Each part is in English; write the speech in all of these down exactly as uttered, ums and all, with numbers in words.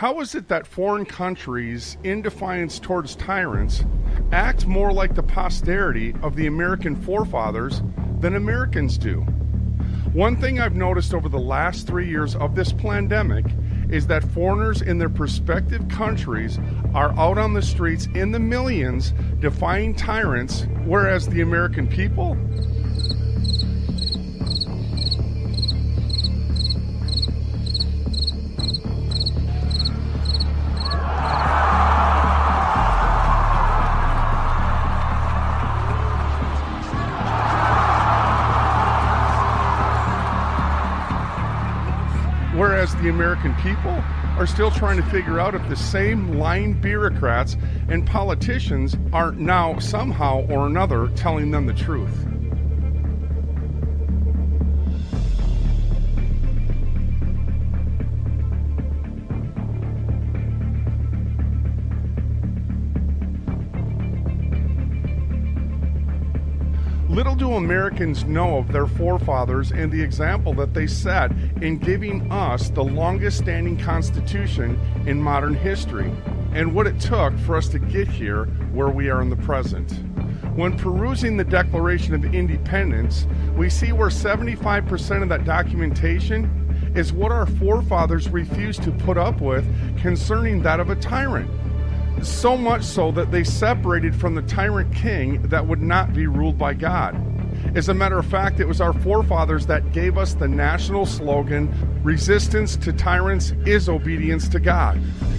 How is it that foreign countries, in defiance towards tyrants, act more like the posterity of the American forefathers than Americans do? One thing I've noticed over the last three years of this pandemic is that foreigners in their respective countries are out on the streets in the millions defying tyrants, whereas the American people... Whereas the American people are still trying to figure out if the same lying bureaucrats and politicians are now somehow or another telling them the truth. Little do Americans know of their forefathers and the example that they set in giving us the longest standing constitution in modern history, and what it took for us to get here where we are in the present. When perusing the Declaration of Independence, we see where seventy-five percent of that documentation is what our forefathers refused to put up with concerning that of a tyrant. So much so that they separated from the tyrant king that would not be ruled by God. As a matter of fact, it was our forefathers that gave us the national slogan, "Resistance to tyrants is obedience to God."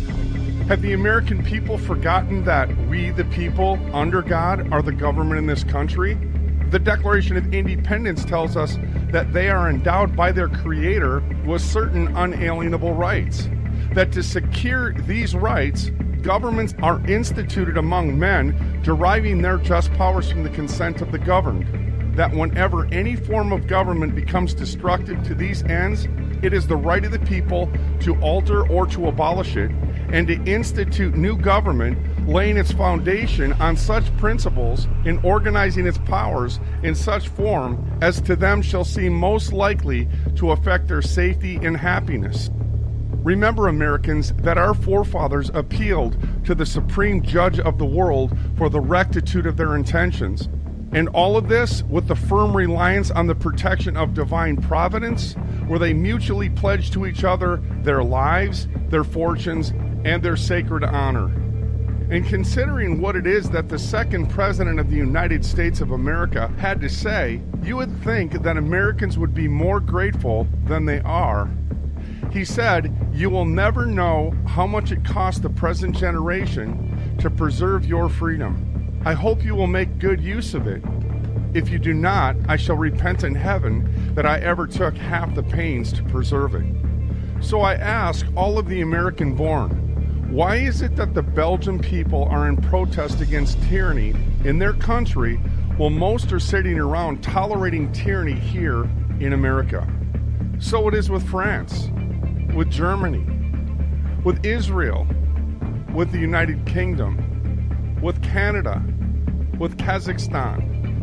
Have the American people forgotten that we, the people, under God, are the government in this country? The Declaration of Independence tells us that they are endowed by their Creator with certain unalienable rights. That to secure these rights, governments are instituted among men, deriving their just powers from the consent of the governed. That whenever any form of government becomes destructive to these ends, it is the right of the people to alter or to abolish it, and to institute new government, laying its foundation on such principles and organizing its powers in such form as to them shall seem most likely to affect their safety and happiness. Remember, Americans, that our forefathers appealed to the supreme judge of the world for the rectitude of their intentions. And all of this with the firm reliance on the protection of divine providence, where they mutually pledged to each other their lives, their fortunes, and their sacred honor. And considering what it is that the second president of the United States of America had to say, you would think that Americans would be more grateful than they are. He said, "You will never know how much it cost the present generation to preserve your freedom. I hope you will make good use of it. If you do not, I shall repent in heaven that I ever took half the pains to preserve it." So I ask all of the American born, why is it that the Belgian people are in protest against tyranny in their country while most are sitting around tolerating tyranny here in America? So it is with France, with Germany, with Israel, with the United Kingdom, with Canada, with Kazakhstan,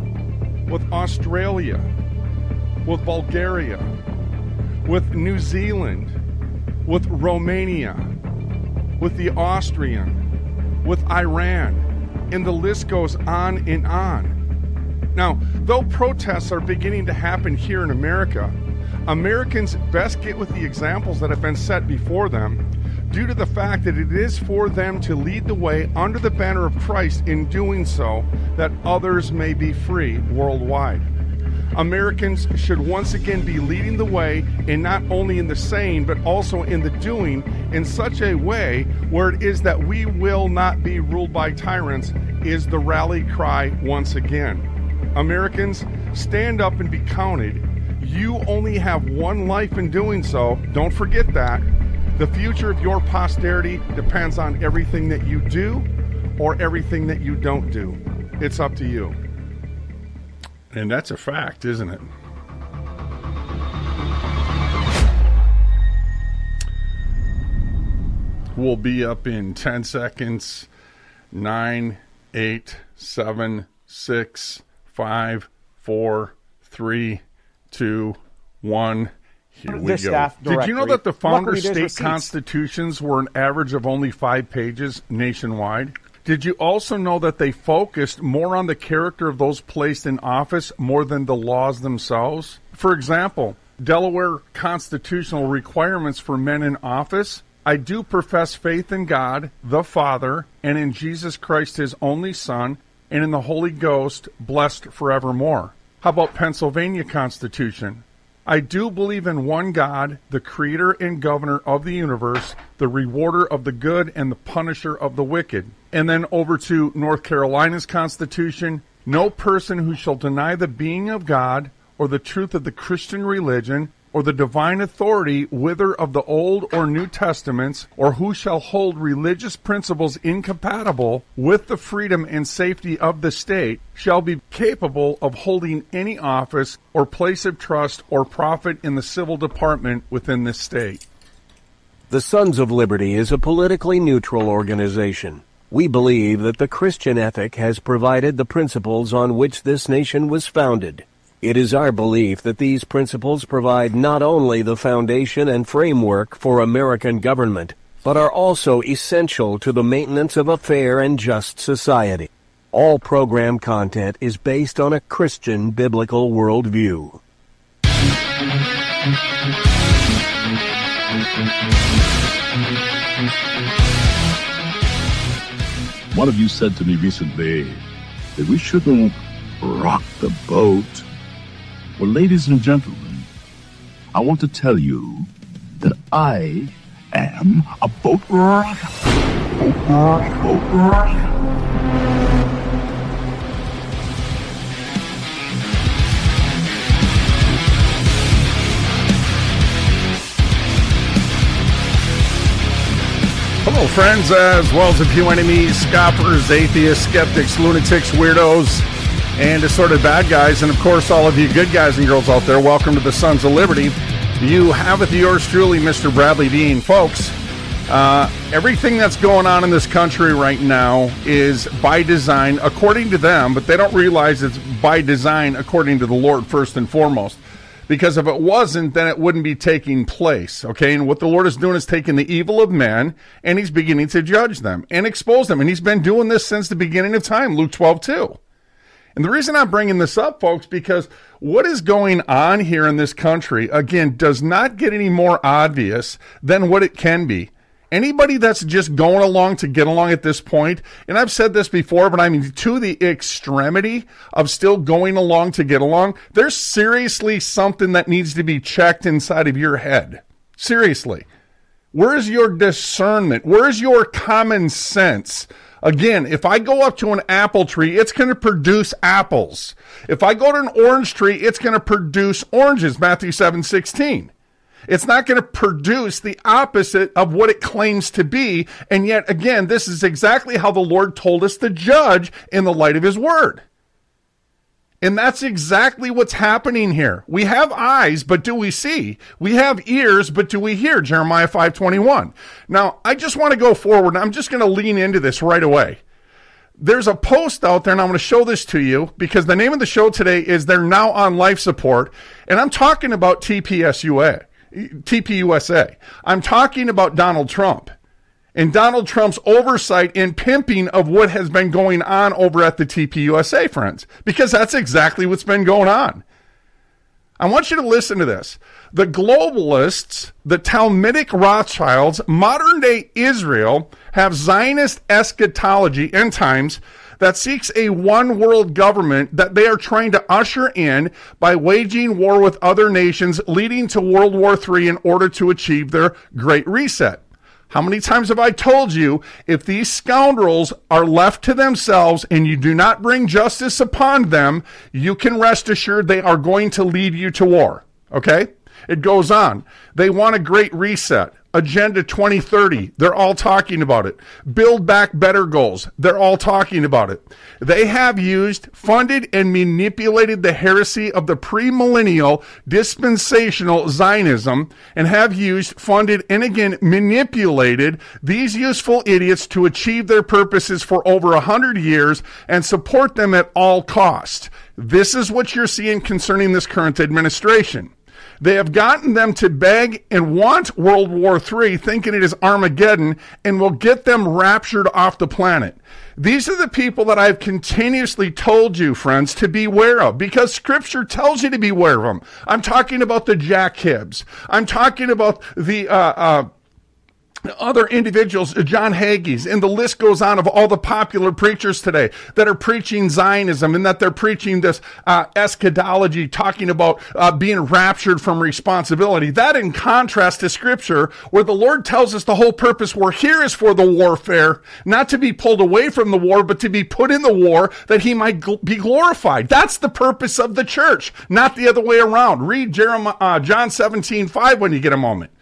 with Australia, with Bulgaria, with New Zealand, with Romania, with the Austrian, with Iran, and the list goes on and on. Now, though protests are beginning to happen here in America, Americans best get with the examples that have been set before them, due to the fact that it is for them to lead the way under the banner of Christ in doing so, that others may be free worldwide. Americans should once again be leading the way, and not only in the saying, but also in the doing, in such a way where it is that we will not be ruled by tyrants, is the rally cry once again. Americans, stand up and be counted. You only have one life in doing so. Don't forget that. The future of your posterity depends on everything that you do or everything that you don't do. It's up to you. And that's a fact, isn't it? We'll be up in ten seconds. Nine, eight, seven, six, five, four, three, two, one. Here we the go. staff directory. Did you know that the founder Luckily, there's state receipts. constitutions were an average of only five pages nationwide? Did you also know that they focused more on the character of those placed in office more than the laws themselves? For example, Delaware constitutional requirements for men in office: I do profess faith in God, the Father, and in Jesus Christ, his only Son, and in the Holy Ghost, blessed forevermore. How about Pennsylvania Constitution? I do believe in one God, the creator and governor of the universe, the rewarder of the good and the punisher of the wicked. And then over to North Carolina's Constitution: no person who shall deny the being of God or the truth of the Christian religion or the divine authority, whether of the Old or New Testaments, or who shall hold religious principles incompatible with the freedom and safety of the state, shall be capable of holding any office or place of trust or profit in the civil department within this state. The Sons of Liberty is a politically neutral organization. We believe that the Christian ethic has provided the principles on which this nation was founded. It is our belief that these principles provide not only the foundation and framework for American government, but are also essential to the maintenance of a fair and just society. All program content is based on a Christian biblical worldview. One of you said to me recently that we shouldn't rock the boat. Well, ladies and gentlemen, I want to tell you that I am a boat rocker. Boat rocker. Boat rocker. Hello, friends, as well as a few enemies, scoffers, atheists, skeptics, lunatics, weirdos, and assorted bad guys, and of course all of you good guys and girls out there. Welcome to the Sons of Liberty. You have with yours truly, Mister Bradley Dean. Folks, uh, everything that's going on in this country right now is by design, according to them, but they don't realize it's by design according to the Lord first and foremost. Because if it wasn't, then it wouldn't be taking place, okay? And what the Lord is doing is taking the evil of men, and he's beginning to judge them and expose them. And he's been doing this since the beginning of time, Luke twelve two. And the reason I'm bringing this up, folks, because what is going on here in this country, again, does not get any more obvious than what it can be. Anybody that's just going along to get along at this point, and I've said this before, but I mean to the extremity of still going along to get along, there's seriously something that needs to be checked inside of your head. Seriously. Where's your discernment? Where's your common sense? Again, if I go up to an apple tree, it's going to produce apples. If I go to an orange tree, it's going to produce oranges, Matthew seven sixteen. It's not going to produce the opposite of what it claims to be. And yet, again, this is exactly how the Lord told us to judge in the light of his word. And that's exactly what's happening here. We have eyes, but do we see? We have ears, but do we hear? Jeremiah five twenty-one. Now, I just want to go forward, and I'm just going to lean into this right away. There's a post out there, and I'm going to show this to you, because the name of the show today is They're Now on Life Support, and I'm talking about T P S U A, T P U S A. I'm talking about Donald Trump. And Donald Trump's oversight and pimping of what has been going on over at the T P U S A, friends, because that's exactly what's been going on. I want you to listen to this. The globalists, the Talmudic Rothschilds, modern-day Israel, have Zionist eschatology, end times, that seeks a one-world government that they are trying to usher in by waging war with other nations, leading to World War Three in order to achieve their Great Reset. How many times have I told you, if these scoundrels are left to themselves and you do not bring justice upon them, you can rest assured they are going to lead you to war. Okay? It goes on. They want a great reset. Agenda twenty thirty. They're all talking about it. Build Back Better goals. They're all talking about it. They have used, funded, and manipulated the heresy of the premillennial dispensational Zionism, and have used, funded, and again manipulated these useful idiots to achieve their purposes for over a hundred years and support them at all costs. This is what you're seeing concerning this current administration. They have gotten them to beg and want World War Three, thinking it is Armageddon, and will get them raptured off the planet. These are the people that I've continuously told you, friends, to beware of, because Scripture tells you to beware of them. I'm talking about the Jack Hibbs. I'm talking about the uh, uh, other individuals, John Hagee's, and the list goes on of all the popular preachers today that are preaching Zionism and that they're preaching this uh, eschatology, talking about uh, being raptured from responsibility. That in contrast to Scripture, where the Lord tells us the whole purpose we're here is for the warfare, not to be pulled away from the war, but to be put in the war that he might gl- be glorified. That's the purpose of the church, not the other way around. Read Jeremiah, uh, John seventeen five when you get a moment.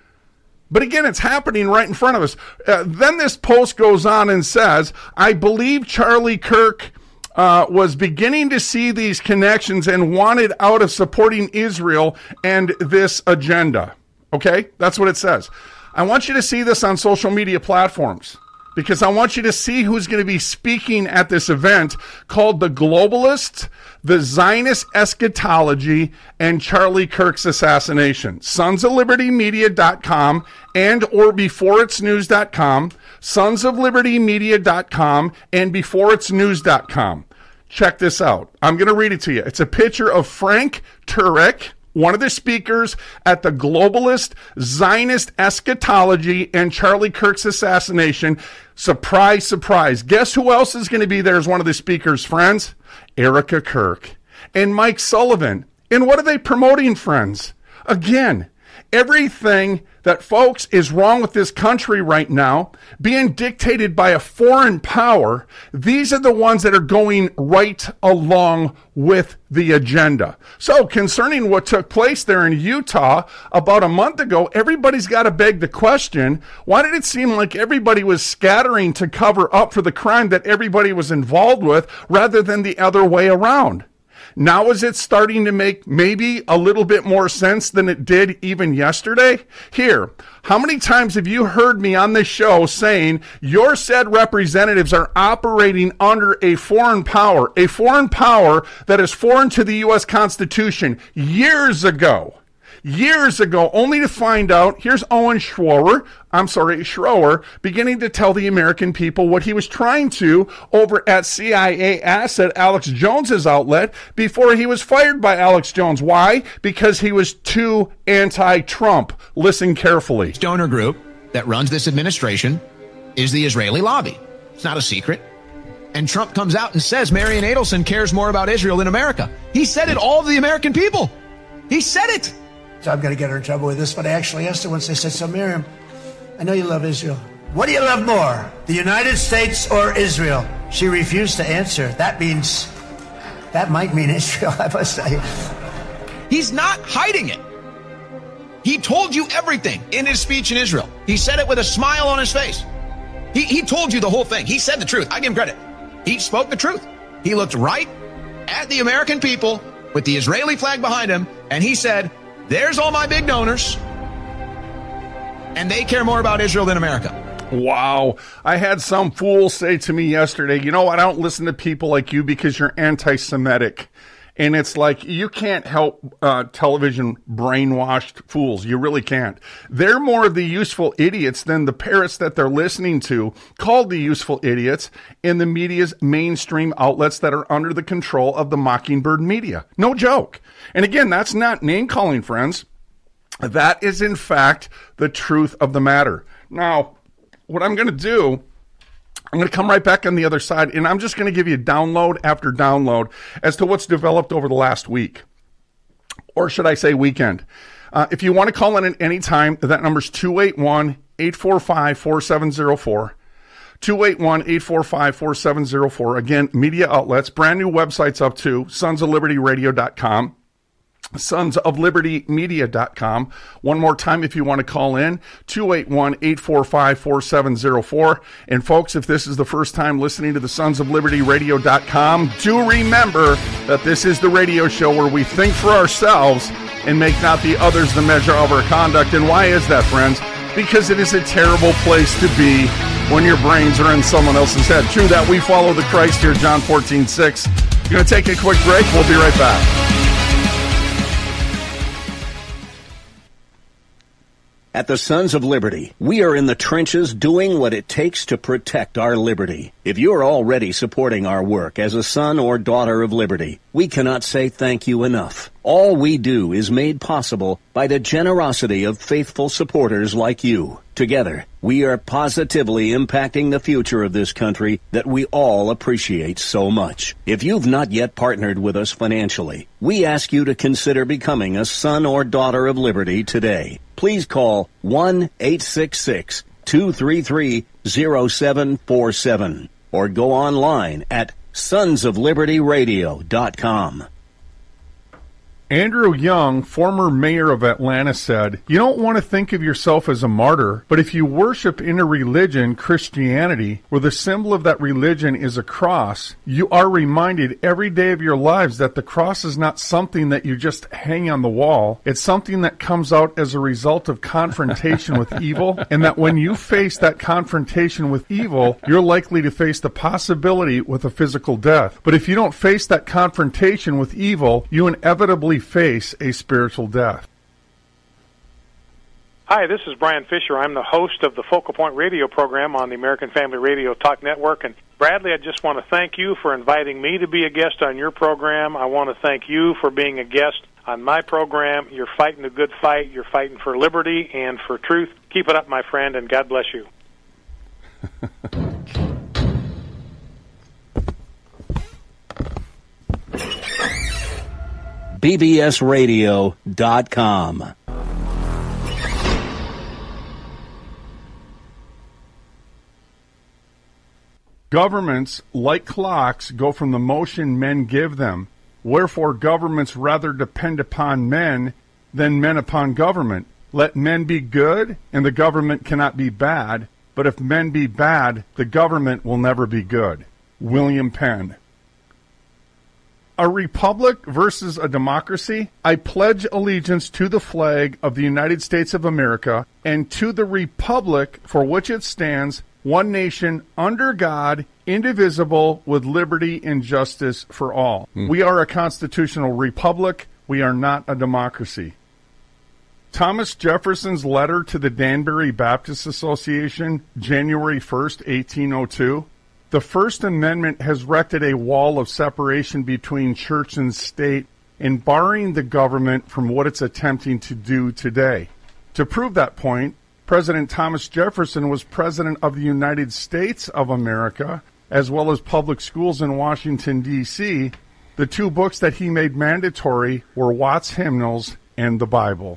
But again, it's happening right in front of us. Uh, then this post goes on and says, I believe Charlie Kirk uh, was beginning to see these connections and wanted out of supporting Israel and this agenda. Okay? That's what it says. I want you to see this on social media platforms, because I want you to see who's going to be speaking at this event called The Globalists, the Zionist Eschatology, and Charlie Kirk's Assassination. sons of liberty media dot com and or before its news dot com, sons of liberty media dot com and before its news dot com. Check this out. I'm going to read it to you. It's a picture of Frank Turek, one of the speakers at the Globalist, Zionist Eschatology, and Charlie Kirk's Assassination. Surprise, surprise. Guess who else is going to be there as one of the speakers, friends? Erica Kirk and Mike Sullivan. And what are they promoting, friends? Again, everything that, folks, is wrong with this country right now, being dictated by a foreign power, these are the ones that are going right along with the agenda. So, concerning what took place there in Utah about a month ago, everybody's got to beg the question, why did it seem like everybody was scattering to cover up for the crime that everybody was involved with, rather than the other way around? Now is it starting to make maybe a little bit more sense than it did even yesterday? Here, how many times have you heard me on this show saying your said representatives are operating under a foreign power, a foreign power that is foreign to the U S Constitution years ago? Years ago, only to find out, here's Owen Schroer, I'm sorry, Schroer, beginning to tell the American people what he was trying to over at C I A asset Alex Jones's outlet before he was fired by Alex Jones. Why? Because he was too anti-Trump. Listen carefully. Donor group that runs this administration is the Israeli lobby. It's not a secret. And Trump comes out and says Marian Adelson cares more about Israel than America. He said it all to the American people. He said it. So I'm going to get her in trouble with this, but I actually asked her once. I said, so Miriam, I know you love Israel. What do you love more, the United States or Israel? She refused to answer. That means, that might mean Israel, I must say. He's not hiding it. He told you everything in his speech in Israel. He said it with a smile on his face. He, he told you the whole thing. He said the truth. I give him credit. He spoke the truth. He looked right at the American people with the Israeli flag behind him, and he said, there's all my big donors, and they care more about Israel than America. Wow. I had some fool say to me yesterday, you know, I don't listen to people like you because you're anti-Semitic. And it's like, you can't help uh, television brainwashed fools. You really can't. They're more of the useful idiots than the parrots that they're listening to, called the useful idiots, in the media's mainstream outlets that are under the control of the Mockingbird media. No joke. And again, that's not name-calling, friends. That is, in fact, the truth of the matter. Now, what I'm going to do, I'm going to come right back on the other side, and I'm just going to give you download after download as to what's developed over the last week, or should I say weekend. Uh, if you want to call in at any time, that number's two eight one, eight four five, four seven zero four. two eight one, eight four five, four seven zero four. Again, media outlets, brand new websites up to sons of liberty radio dot com. sons of liberty media dot com. One more time, if you want to call in, two eight one, eight four five, four seven zero four. And folks, if this is the first time listening to the sons of liberty radio dot com, do remember that this is the radio show where we think for ourselves and make not the others the measure of our conduct. And why is that, friends? Because it is a terrible place to be when your brains are in someone else's head. True that, we follow the Christ here, John fourteen six. Going to take a quick break. We'll be right back. At the Sons of Liberty, we are in the trenches doing what it takes to protect our liberty. If you're already supporting our work as a son or daughter of liberty, we cannot say thank you enough. All we do is made possible by the generosity of faithful supporters like you. Together, we are positively impacting the future of this country that we all appreciate so much. If you've not yet partnered with us financially, we ask you to consider becoming a son or daughter of liberty today. Please call one eight six six, two three three, zero seven four seven or go online at sons of liberty radio dot com. Andrew Young, former mayor of Atlanta, said, "You don't want to think of yourself as a martyr, but if you worship in a religion, Christianity, where the symbol of that religion is a cross, you are reminded every day of your lives that the cross is not something that you just hang on the wall. It's something that comes out as a result of confrontation with evil, and that when you face that confrontation with evil, you're likely to face the possibility with a physical death. But if you don't face that confrontation with evil, you inevitably face a spiritual death." Hi, this is Brian Fisher. I'm the host of the Focal Point radio program on the American Family Radio Talk Network. And Bradley, I just want to thank you for inviting me to be a guest on your program. I want to thank you for being a guest on my program. You're fighting a good fight. You're fighting for liberty and for truth. Keep it up, my friend, and God bless you. B B S radio dot com. Governments, like clocks, go from the motion men give them. Wherefore governments rather depend upon men than men upon government. Let men be good, and the government cannot be bad. But if men be bad, the government will never be good. William Penn. A republic versus a democracy? I pledge allegiance to the flag of the United States of America and to the republic for which it stands, one nation, under God, indivisible, with liberty and justice for all. Hmm. We are a constitutional republic. We are not a democracy. Thomas Jefferson's letter to the Danbury Baptist Association, January first, eighteen oh two. The First Amendment has erected a wall of separation between church and state and barring the government from what it's attempting to do today. To prove that point, President Thomas Jefferson was president of the United States of America, as well as public schools in Washington, D C The two books that he made mandatory were Watts Hymnals and the Bible.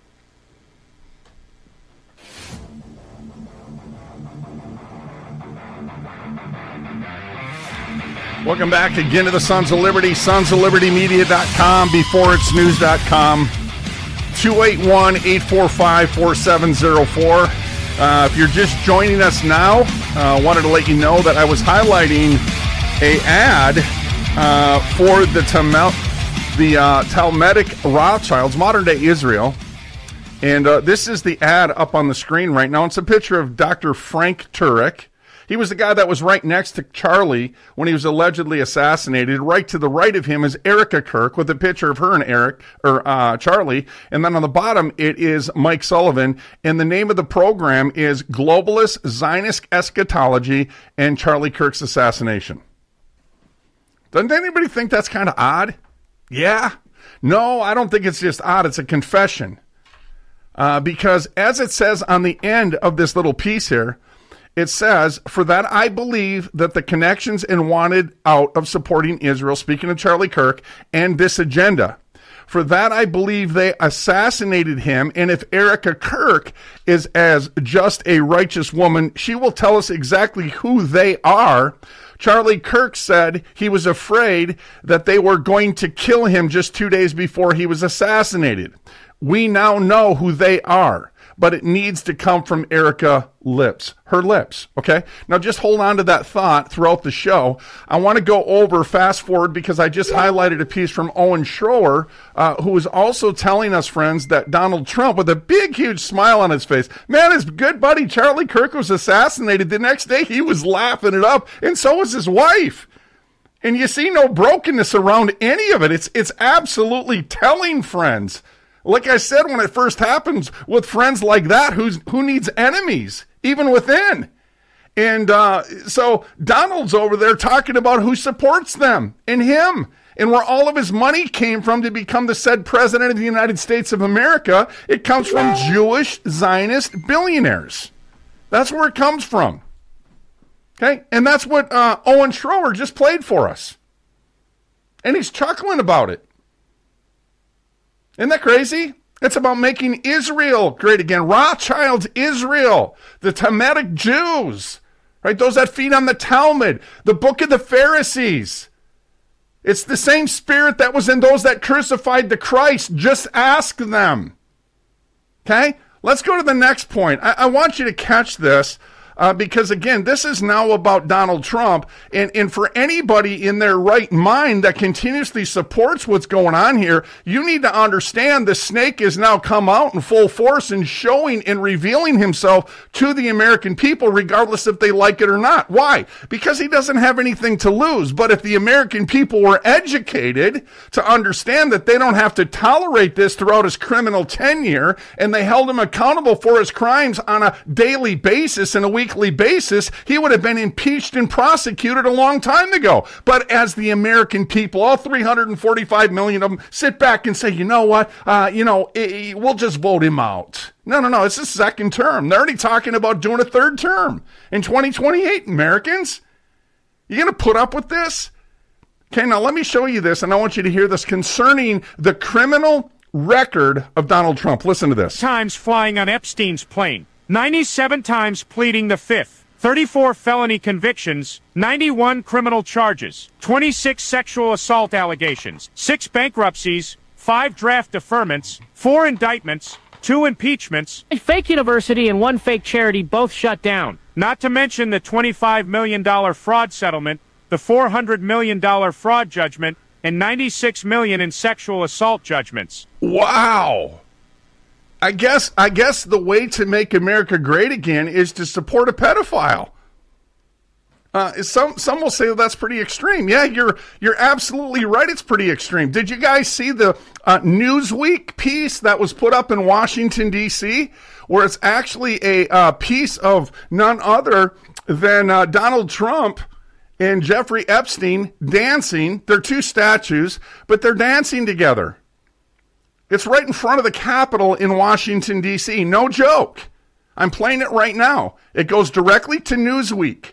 Welcome back again to the Sons of Liberty, sons of liberty media dot com, before it's news dot com, two eight one, eight four five, four seven zero four. Uh, if you're just joining us now, I uh, wanted to let you know that I was highlighting a ad uh, for the, Talmud, the uh, Talmudic Rothschilds, modern-day Israel. And uh, this is the ad up on the screen right now. It's a picture of Doctor Frank Turek. He was the guy that was right next to Charlie when he was allegedly assassinated. Right to the right of him is Erica Kirk with a picture of her and Eric, or uh, Charlie. And then on the bottom, it is Mike Sullivan. And the name of the program is Globalist Zionist Eschatology and Charlie Kirk's Assassination. Doesn't anybody think that's kind of odd? Yeah? No, I don't think it's just odd. It's a confession. Uh, because as it says on the end of this little piece here, it says, "For that I believe that the connections and wanted out of supporting Israel," speaking of Charlie Kirk, "and this agenda. For that I believe they assassinated him, and if Erica Kirk is as just a righteous woman, she will tell us exactly who they are. Charlie Kirk said he was afraid that they were going to kill him just two days before he was assassinated. We now know who they are, but it needs to come from Erica lips, her lips, okay? Now just hold on to that thought throughout the show. I want to go over, fast forward, because I just highlighted a piece from Owen Schroer, uh, who is also telling us, friends, that Donald Trump, with a big, huge smile on his face, man, his good buddy Charlie Kirk was assassinated. The next day he was laughing it up, and so was his wife. And you see no brokenness around any of it. It's, it's absolutely telling, friends. Like I said, when it first happens with friends like that, who's who needs enemies, even within? And uh, so Donald's over there talking about who supports them and him and where all of his money came from to become the said president of the United States of America. It comes from Jewish Zionist billionaires. That's where it comes from. Okay? And that's what uh, Owen Schroeder just played for us. And he's chuckling about it. Isn't that crazy? It's about making Israel great again. Rothschild's Israel. The Talmudic Jews. Right? Those that feed on the Talmud. The book of the Pharisees. It's the same spirit that was in those that crucified the Christ. Just ask them. Okay? Let's go to the next point. I, I want you to catch this. Uh, because, again, this is now about Donald Trump. And, and for anybody in their right mind that continuously supports what's going on here, you need to understand the snake has now come out in full force and showing and revealing himself to the American people, regardless if they like it or not. Why? Because he doesn't have anything to lose. But if the American people were educated to understand that they don't have to tolerate this throughout his criminal tenure, and they held him accountable for his crimes on a daily basis and a weekly basis, he would have been impeached and prosecuted a long time ago. But as the American people, all three hundred forty-five million of them, sit back and say, you know what, uh, you know, it, we'll just vote him out. No, no, no, it's the second term. They're already talking about doing a third term in twenty twenty-eight, Americans. You going to put up with this? Okay, now let me show you this, and I want you to hear this concerning the criminal record of Donald Trump. Listen to this. Times flying on Epstein's plane. ninety-seven times pleading the fifth, thirty-four felony convictions, ninety-one criminal charges, twenty-six sexual assault allegations, six bankruptcies, five draft deferments, four indictments, two impeachments, a fake university and one fake charity both shut down. Not to mention the twenty-five million dollars fraud settlement, the four hundred million dollars fraud judgment, and ninety-six million dollars in sexual assault judgments. Wow. I guess I guess the way to make America great again is to support a pedophile. Uh, some some will say well, that's pretty extreme. Yeah, you're you're absolutely right. It's pretty extreme. Did you guys see the uh, Newsweek piece that was put up in Washington, D C, where it's actually a uh, piece of none other than uh, Donald Trump and Jeffrey Epstein dancing? They're two statues, but they're dancing together. It's right in front of the Capitol in Washington, D C. No joke. I'm playing it right now. It goes directly to Newsweek.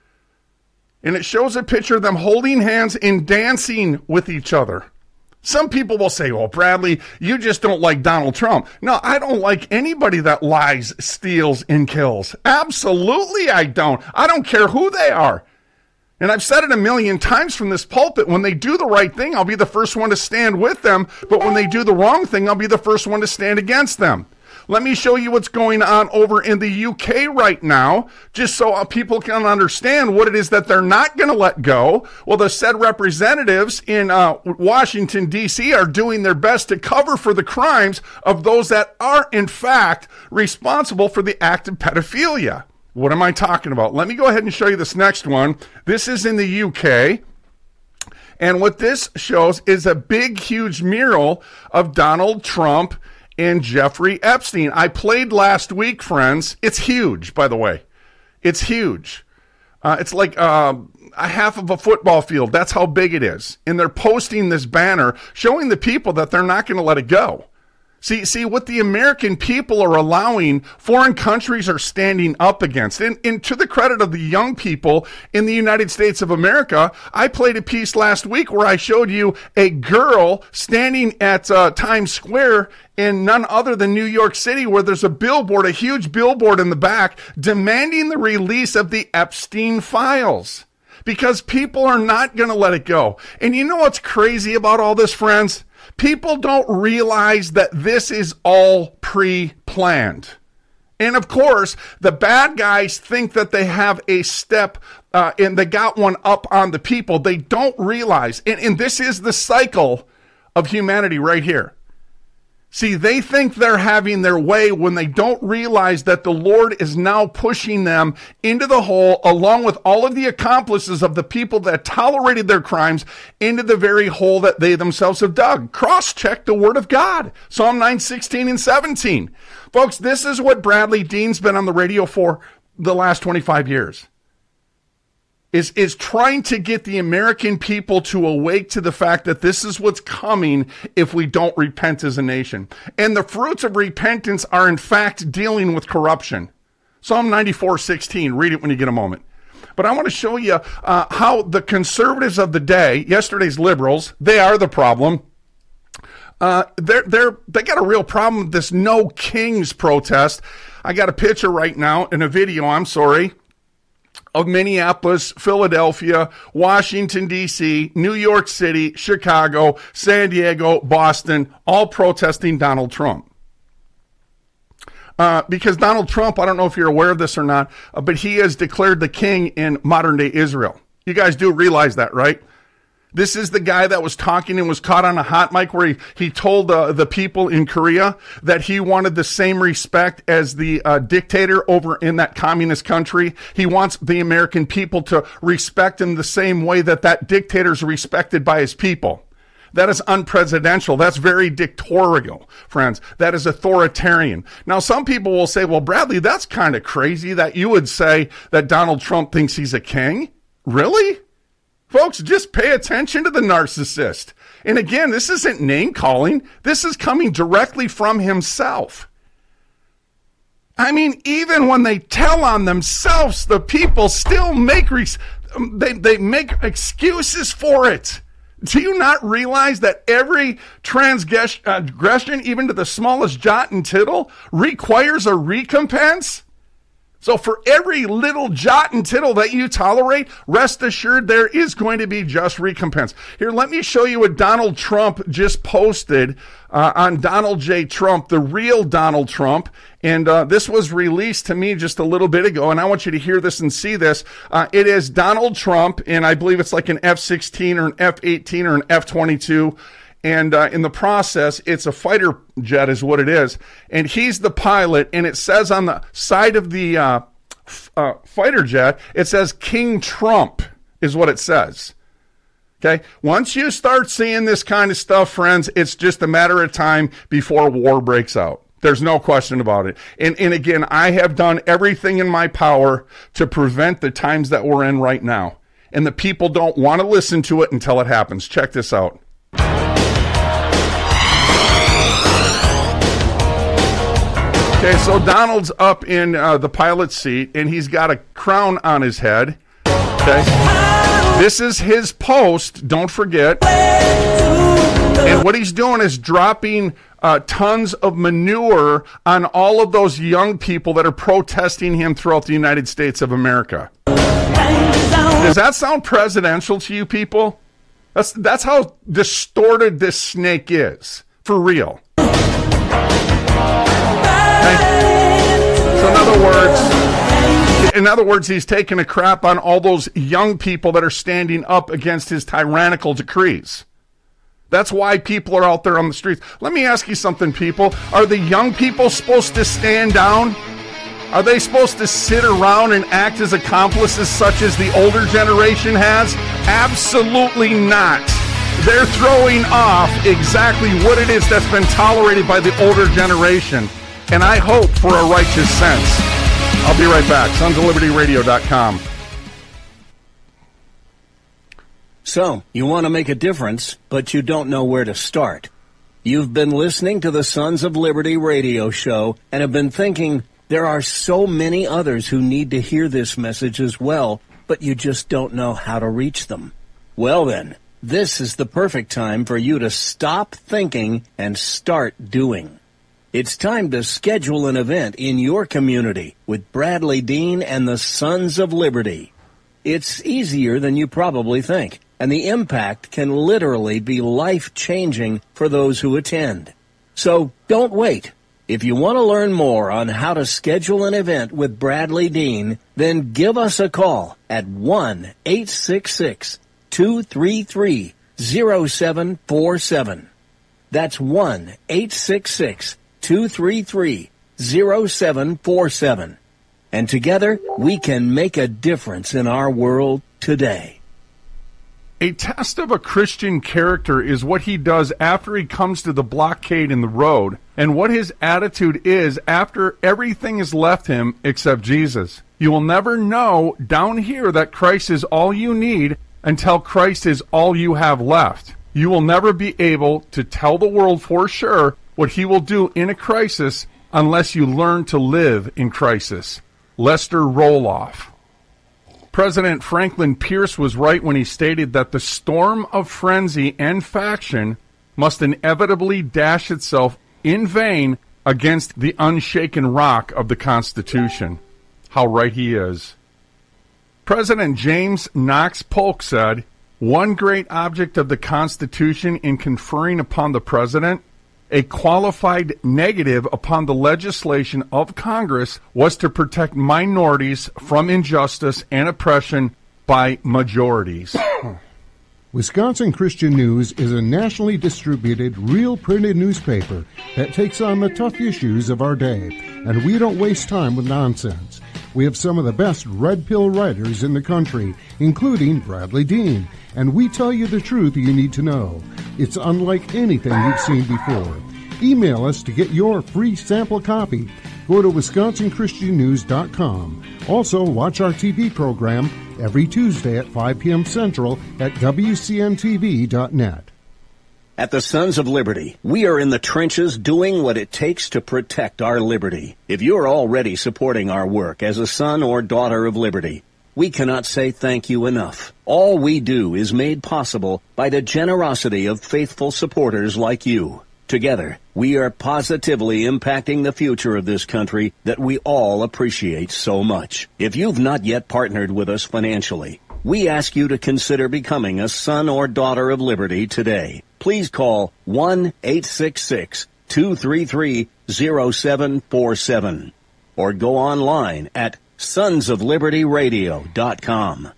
And it shows a picture of them holding hands and dancing with each other. Some people will say, well, Bradley, you just don't like Donald Trump. No, I don't like anybody that lies, steals, and kills. Absolutely I don't. I don't care who they are. And I've said it a million times from this pulpit, when they do the right thing, I'll be the first one to stand with them. But when they do the wrong thing, I'll be the first one to stand against them. Let me show you what's going on over in the U K right now, just so people can understand what it is that they're not going to let go. Well, the said representatives in uh, Washington, D C are doing their best to cover for the crimes of those that are, in fact, responsible for the act of pedophilia. What am I talking about? Let me go ahead and show you this next one. This is in the U K. And what this shows is a big, huge mural of Donald Trump and Jeffrey Epstein. I played last week, friends. It's huge, by the way. It's huge. Uh, it's like uh, a half of a football field. That's how big it is. And they're posting this banner showing the people that they're not going to let it go. See, see what the American people are allowing, foreign countries are standing up against. And, and to the credit of the young people in the United States of America, I played a piece last week where I showed you a girl standing at uh, Times Square in none other than New York City, where there's a billboard, a huge billboard in the back, demanding the release of the Epstein files. Because people are not going to let it go. And you know what's crazy about all this, friends? People don't realize that this is all pre-planned. And of course, the bad guys think that they have a step uh, and they got one up on the people. They don't realize. And, and this is the cycle of humanity right here. See, they think they're having their way when they don't realize that the Lord is now pushing them into the hole, along with all of the accomplices of the people that tolerated their crimes, into the very hole that they themselves have dug. Cross-check the Word of God. Psalm nine, sixteen, and seventeen. Folks, this is what Bradley Dean's been on the radio for the last twenty-five years. Is, is trying to get the American people to awake to the fact that this is what's coming if we don't repent as a nation. And the fruits of repentance are, in fact, dealing with corruption. Psalm ninety-four, sixteen. Read it when you get a moment. But I want to show you uh, how the conservatives of the day, yesterday's liberals, they are the problem. Uh, they're, they're, they got a real problem with this No Kings protest. I got a picture right now in a video, I'm sorry, of Minneapolis, Philadelphia, Washington, D C, New York City, Chicago, San Diego, Boston, all protesting Donald Trump. Uh, because Donald Trump, I don't know if you're aware of this or not, uh, but he has declared the king in modern-day Israel. You guys do realize that, right? This is the guy that was talking and was caught on a hot mic where he, he told uh, the people in Korea that he wanted the same respect as the uh, dictator over in that communist country. He wants the American people to respect him the same way that that dictator is respected by his people. That is unpresidential. That's very dictatorial, friends. That is authoritarian. Now, some people will say, well, Bradley, that's kind of crazy that you would say that Donald Trump thinks he's a king. Really? Folks, just pay attention to the narcissist. And again, this isn't name calling. This is coming directly from himself. I mean, even when they tell on themselves, the people still make they, they make excuses for it. Do you not realize that every transgression, even to the smallest jot and tittle, requires a recompense? So for every little jot and tittle that you tolerate, rest assured there is going to be just recompense. Here, let me show you what Donald Trump just posted uh, on Donald J. Trump, the real Donald Trump. And uh, this was released to me just a little bit ago, and I want you to hear this and see this. Uh, it is Donald Trump, and I believe it's like an F sixteen or an F eighteen or an F twenty-two. And uh, in the process, it's a fighter jet is what it is. And he's the pilot, and it says on the side of the uh, f- uh, fighter jet, it says King Trump is what it says. Okay? Once you start seeing this kind of stuff, friends, it's just a matter of time before war breaks out. There's no question about it. And, and again, I have done everything in my power to prevent the times that we're in right now. And the people don't want to listen to it until it happens. Check this out. Okay, so Donald's up in uh, the pilot's seat, and he's got a crown on his head. Okay, this is his post, don't forget. And what he's doing is dropping uh, tons of manure on all of those young people that are protesting him throughout the United States of America. Does that sound presidential to you people? That's, that's how distorted this snake is, for real. So in other words, in other words, he's taking a crap on all those young people that are standing up against his tyrannical decrees. That's why people are out there on the streets. Let me ask you something, people. Are the young people supposed to stand down? Are they supposed to sit around and act as accomplices such as the older generation has? Absolutely not. They're throwing off exactly what it is that's been tolerated by the older generation. And I hope for a righteous sense. I'll be right back. sons of liberty radio dot com. So, you want to make a difference, but you don't know where to start. You've been listening to the Sons of Liberty radio show and have been thinking, there are so many others who need to hear this message as well, but you just don't know how to reach them. Well then, this is the perfect time for you to stop thinking and start doing. It's time to schedule an event in your community with Bradley Dean and the Sons of Liberty. It's easier than you probably think, and the impact can literally be life-changing for those who attend. So don't wait. If you want to learn more on how to schedule an event with Bradley Dean, then give us a call at one eight six six, two three three, zero seven four seven. That's one eight six six, two three three, zero seven four seven. And together, we can make a difference in our world today. A test of a Christian character is what he does after he comes to the blockade in the road, and what his attitude is after everything has left him except Jesus. You will never know down here that Christ is all you need until Christ is all you have left. You will never be able to tell the world for sure what he will do in a crisis unless you learn to live in crisis. Lester Roloff. President Franklin Pierce was right when he stated that the storm of frenzy and faction must inevitably dash itself in vain against the unshaken rock of the Constitution. How right he is. President James Knox Polk said, "One great object of the Constitution in conferring upon the President a qualified negative upon the legislation of Congress was to protect minorities from injustice and oppression by majorities." Wisconsin Christian News is a nationally distributed, real printed newspaper that takes on the tough issues of our day, and we don't waste time with nonsense. We have some of the best red pill writers in the country, including Bradley Dean, and we tell you the truth you need to know. It's unlike anything you've seen before. Email us to get your free sample copy. Go to wisconsin christian news dot com. Also, watch our T V program every Tuesday at five p.m. Central at w c n t v dot net. At the Sons of Liberty, we are in the trenches doing what it takes to protect our liberty. If you're already supporting our work as a son or daughter of liberty, we cannot say thank you enough. All we do is made possible by the generosity of faithful supporters like you. Together, we are positively impacting the future of this country that we all appreciate so much. If you've not yet partnered with us financially, we ask you to consider becoming a son or daughter of liberty today. Please call one eight six six, two three three, zero seven four seven or go online at sons of liberty radio dot com.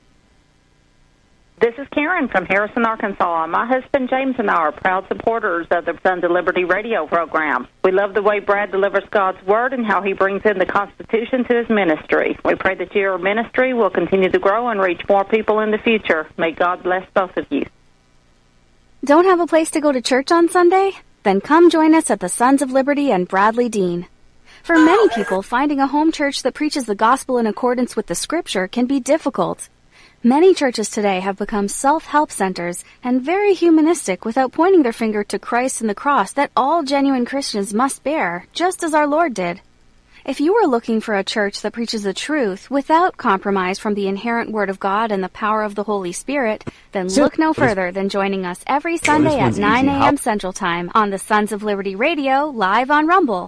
This is Karen from Harrison, Arkansas. My husband James and I are proud supporters of the Sons of Liberty radio program. We love the way Brad delivers God's Word and how he brings in the Constitution to his ministry. We pray that your ministry will continue to grow and reach more people in the future. May God bless both of you. Don't have a place to go to church on Sunday? Then come join us at the Sons of Liberty and Bradley Dean. For many people, finding a home church that preaches the gospel in accordance with the Scripture can be difficult. Many churches today have become self-help centers and very humanistic without pointing their finger to Christ and the cross that all genuine Christians must bear, just as our Lord did. If you are looking for a church that preaches the truth without compromise from the inherent Word of God and the power of the Holy Spirit, then look no further than joining us every Sunday at nine a.m. Central Time on the Sons of Liberty Radio, live on Rumble.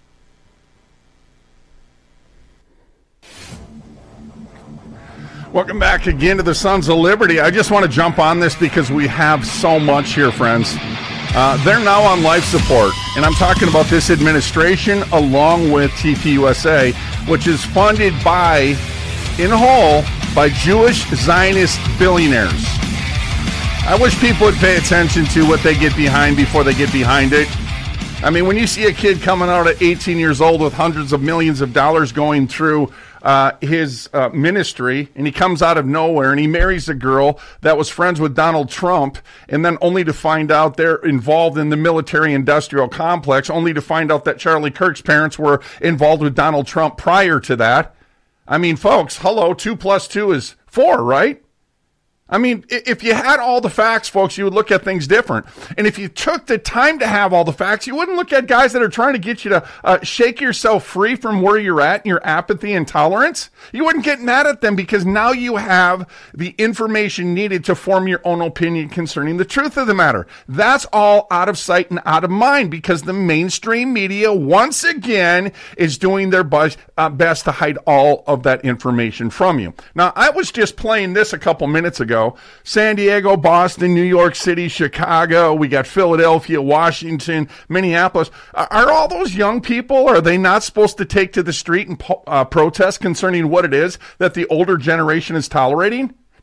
Welcome back again to the Sons of Liberty. I just want to jump on this because we have so much here, friends. Uh, they're now on life support, and I'm talking about this administration along with T P U S A, which is funded by, in whole, by Jewish Zionist billionaires. I wish people would pay attention to what they get behind before they get behind it. I mean, when you see a kid coming out at eighteen years old with hundreds of millions of dollars going through Uh, his uh, ministry, and he comes out of nowhere and he marries a girl that was friends with Donald Trump, and then only to find out they're involved in the military-industrial complex, only to find out that Charlie Kirk's parents were involved with Donald Trump prior to that. I mean, folks, hello, two plus two is four, right? I mean, if you had all the facts, folks, you would look at things different. And if you took the time to have all the facts, you wouldn't look at guys that are trying to get you to uh, shake yourself free from where you're at and your apathy and tolerance. You wouldn't get mad at them because now you have the information needed to form your own opinion concerning the truth of the matter. That's all out of sight and out of mind because the mainstream media, once again, is doing their best, uh, best to hide all of that information from you. Now, I was just playing this a couple minutes ago. San Diego, Boston, New York City, Chicago, we got Philadelphia, Washington, Minneapolis. Are all those young people, are they not supposed to take to the street and uh, protest concerning what it is that the older generation is tolerating?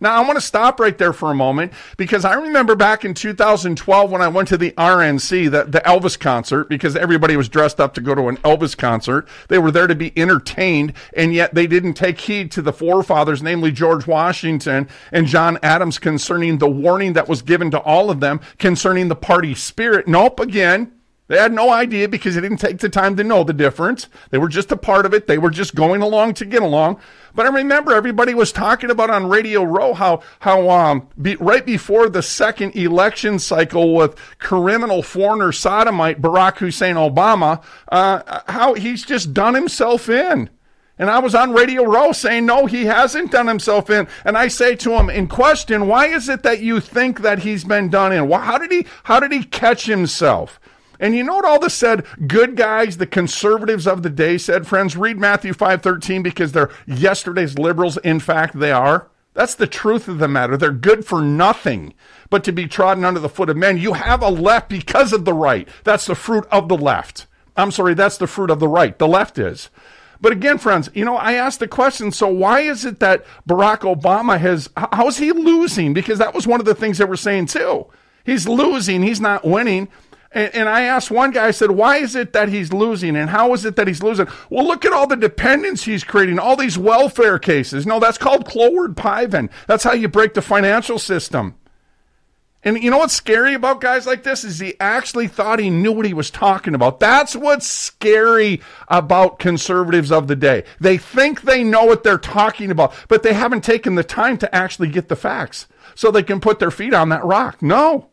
Now, I want to stop right there for a moment because I remember back in two thousand twelve when I went to the R N C, the, the Elvis concert, because everybody was dressed up to go to an Elvis concert. They were there to be entertained, and yet they didn't take heed to the forefathers, namely George Washington and John Adams, concerning the warning that was given to all of them concerning the party spirit. Nope, again. They had no idea because they didn't take the time to know the difference. They were just a part of it. They were just going along to get along. But I remember everybody was talking about on Radio Row how how um be, right before the second election cycle with criminal foreigner sodomite Barack Hussein Obama, uh, how he's just done himself in. And I was on Radio Row saying, no, he hasn't done himself in. And I say to him, in question, why is it that you think that he's been done in? How did he, how did he catch himself? And you know what all this said? Good guys, the conservatives of the day said, friends, read Matthew five thirteen because they're yesterday's liberals. In fact, they are. That's the truth of the matter. They're good for nothing but to be trodden under the foot of men. You have a left because of the right. That's the fruit of the left. I'm sorry, that's the fruit of the right. The left is. But again, friends, you know, I asked the question, so why is it that Barack Obama has, how's he losing? Because that was one of the things they were saying too. He's losing, he's not winning. And, and I asked one guy, I said, why is it that he's losing? And how is it that he's losing? Well, look at all the dependents he's creating, all these welfare cases. No, that's called Cloward Piven. That's how you break the financial system. And you know what's scary about guys like this is he actually thought he knew what he was talking about. That's what's scary about conservatives of the day. They think they know what they're talking about, but they haven't taken the time to actually get the facts so they can put their feet on that rock. No.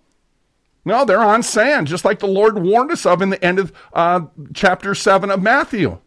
No, they're on sand, just like the Lord warned us of in the end of uh, chapter seven of Matthew.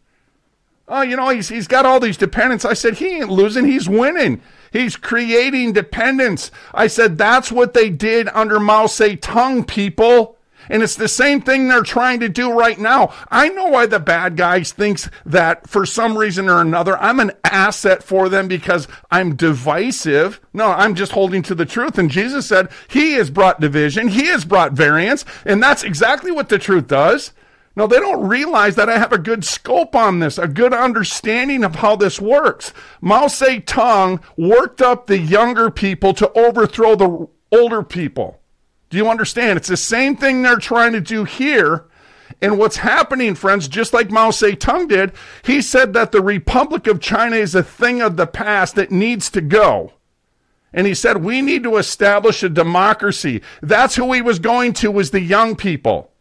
Oh, you know, he's he's got all these dependents. I said, he ain't losing, he's winning. He's creating dependents. I said, that's what they did under Mao Zedong, people. And it's the same thing they're trying to do right now. I know why the bad guys thinks that for some reason or another, I'm an asset for them because I'm divisive. No, I'm just holding to the truth. And Jesus said he has brought division. He has brought variance. And that's exactly what the truth does. No, they don't realize that I have a good scope on this, a good understanding of how this works. Mao Zedong worked up the younger people to overthrow the older people. Do you understand? It's the same thing they're trying to do here. And what's happening, friends, just like Mao Zedong did, he said that the Republic of China is a thing of the past that needs to go. And he said, we need to establish a democracy. That's who he was going to, was the young people.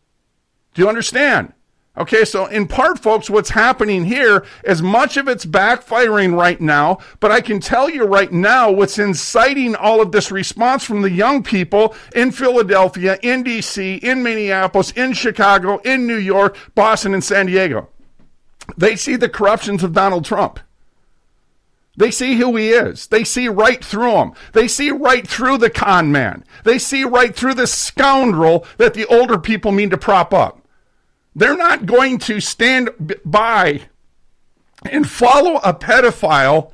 Do you understand? Okay, so in part, folks, what's happening here is much of it's backfiring right now, but I can tell you right now what's inciting all of this response from the young people in Philadelphia, in D C, in Minneapolis, in Chicago, in New York, Boston, and San Diego. They see the corruptions of Donald Trump. They see who he is. They see right through him. They see right through the con man. They see right through the scoundrel that the older people mean to prop up. They're not going to stand by and follow a pedophile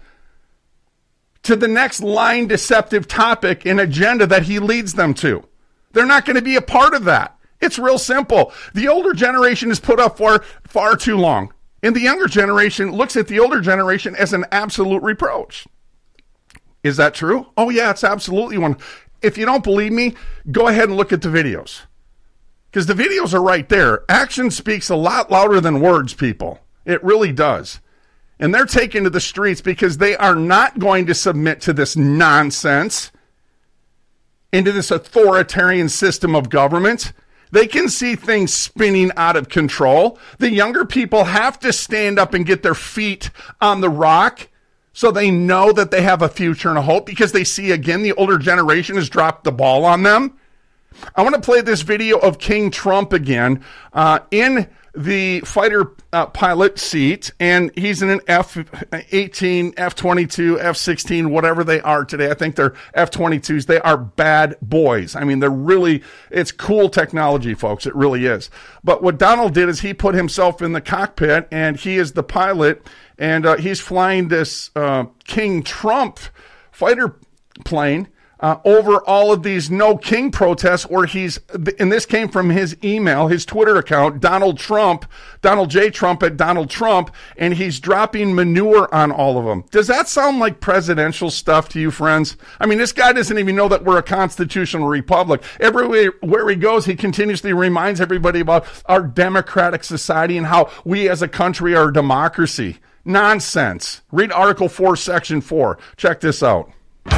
to the next lying, deceptive topic and agenda that he leads them to. They're not going to be a part of that. It's real simple. The older generation is put up for far too long. And the younger generation looks at the older generation as an absolute reproach. Is that true? Oh, yeah, it's absolutely one. If you don't believe me, go ahead and look at the videos. Because the videos are right there. Action speaks a lot louder than words, people. It really does. And they're taken to the streets because they are not going to submit to this nonsense, into this authoritarian system of government. They can see things spinning out of control. The younger people have to stand up and get their feet on the rock so they know that they have a future and a hope, because they see, again, the older generation has dropped the ball on them. I want to play this video of King Trump again uh, in the fighter uh, pilot seat, and he's in an F eighteen, F twenty-two, F sixteen, whatever they are today. I think they're F twenty-twos. They are bad boys. I mean, they're really, it's cool technology, folks. It really is. But what Donald did is he put himself in the cockpit, and he is the pilot, and uh, he's flying this uh, King Trump fighter plane. uh, over all of these No King protests where he's, and this came from his email, his Twitter account, Donald Trump, Donald J. Trump at Donald Trump, and he's dropping manure on all of them. Does that sound like presidential stuff to you, friends? I mean, this guy doesn't even know that we're a constitutional republic. Everywhere where he goes, he continuously reminds everybody about our democratic society and how we as a country are a democracy. Nonsense. Read Article four, Section four. Check this out.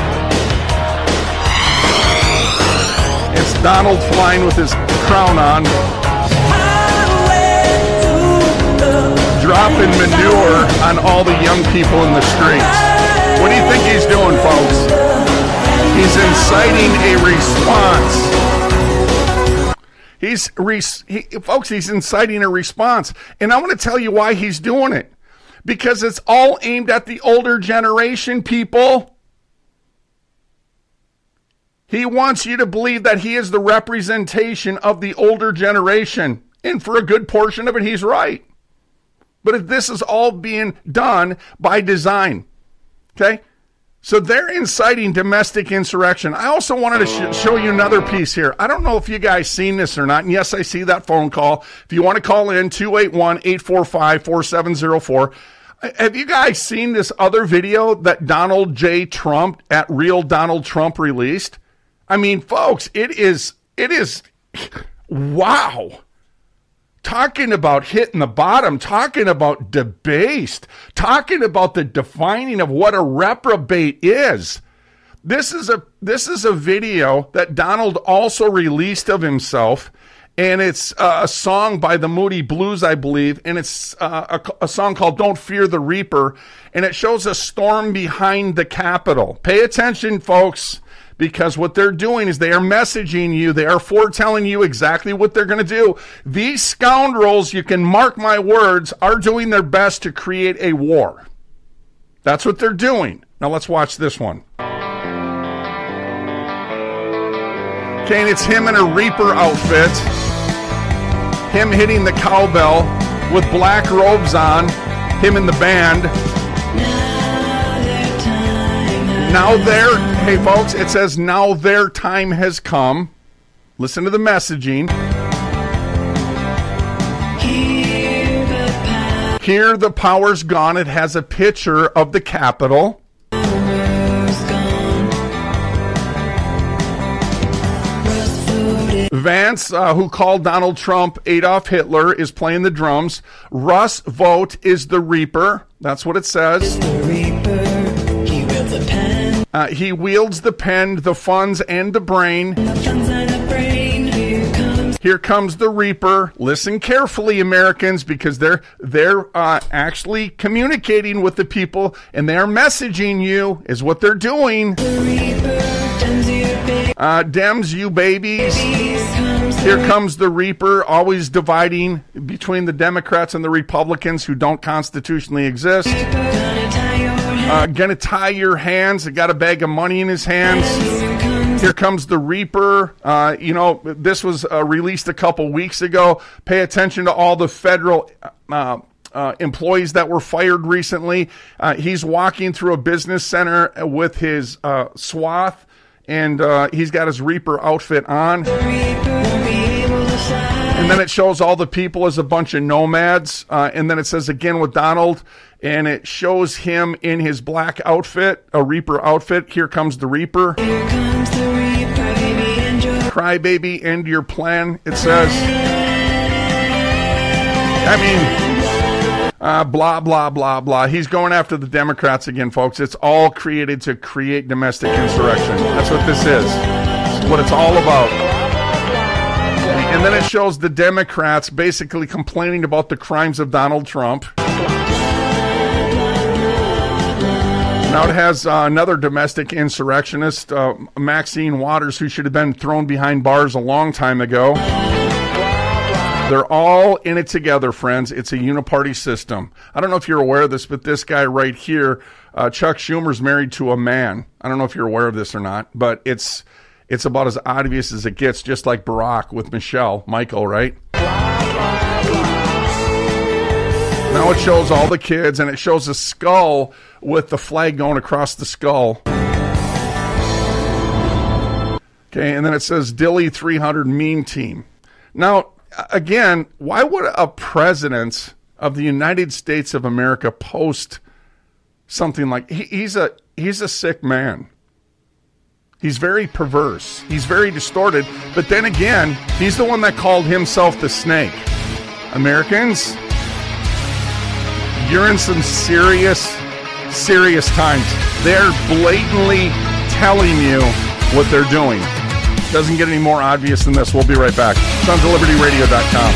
It's Donald flying with his crown on, dropping manure on all the young people in the streets. What do you think he's doing, folks? He's inciting a response. He's, re- he, folks, he's inciting a response. And I want to tell you why he's doing it. Because it's all aimed at the older generation, people. He wants you to believe that he is the representation of the older generation. And for a good portion of it, he's right. But this is all being done by design. Okay? So they're inciting domestic insurrection. I also wanted to sh- show you another piece here. I don't know if you guys seen this or not. And yes, I see that phone call. If you want to call in, two eight one, eight four five, four seven zero four. Have you guys seen this other video that Donald J. Trump at Real Donald Trump released? I mean, folks, it is, it is, wow. Talking about hitting the bottom, talking about debased, talking about the defining of what a reprobate is. This is a, this is a video that Donald also released of himself, and it's uh, a song by the Moody Blues, I believe, and it's uh, a, a song called Don't Fear the Reaper, and it shows a storm behind the Capitol. Pay attention, folks. Because what they're doing is they are messaging you. They are foretelling you exactly what they're going to do. These scoundrels, you can mark my words, are doing their best to create a war. That's what they're doing. Now let's watch this one. Okay, and it's him in a Reaper outfit. Him hitting the cowbell with black robes on. Him in the band. Now their, hey folks, it says now their time has come. Listen to the messaging. Here the, power. Here the power's gone. It has a picture of the Capitol. Vance, uh, who called Donald Trump Adolf Hitler, is playing the drums. Russ Vogt is the Reaper. That's what it says. Uh, he wields the pen, the funds, and the brain. The funds and the brain. Here comes. Here comes the Reaper. Listen carefully, Americans, because they're they're uh, actually communicating with the people, and they're messaging you is what they're doing. The Reaper, Dems, you babies. Uh, Dems, you babies. babies comes Here the comes the Reaper, always dividing between the Democrats and the Republicans who don't constitutionally exist. Uh, gonna tie your hands. Got a bag of money in his hands. Here comes the Reaper. Uh, you know, this was uh, released a couple weeks ago. Pay attention to all the federal uh, uh, employees that were fired recently. Uh, he's walking through a business center with his uh, swath, and uh, he's got his Reaper outfit on. And then it shows all the people as a bunch of nomads. Uh, and then it says again with Donald, and it shows him in his black outfit, a Reaper outfit. Here comes the Reaper. Here comes the Reaper, baby, end your... Cry, baby, end your plan, it says. I mean, uh, blah, blah, blah, blah. He's going after the Democrats again, folks. It's all created to create domestic insurrection. That's what this is. It's what it's all about. And then it shows the Democrats basically complaining about the crimes of Donald Trump. Now it has uh, another domestic insurrectionist, uh, Maxine Waters, who should have been thrown behind bars a long time ago. They're all in it together, friends. It's a uniparty system. I don't know if you're aware of this, but this guy right here, uh, Chuck Schumer's married to a man. I don't know if you're aware of this or not, but it's it's about as obvious as it gets, just like Barack with Michelle, Michael, right? Now it shows all the kids, and it shows a skull with the flag going across the skull. Okay, and then it says Dilly three hundred meme team. Now, again, why would a president of the United States of America post something like he, he's a he's a sick man. He's very perverse. He's very distorted. But then again, he's the one that called himself the snake. Americans, you're in some serious, serious times. They're blatantly telling you what they're doing. Doesn't get any more obvious than this. We'll be right back. Sons of Liberty Radio dot com.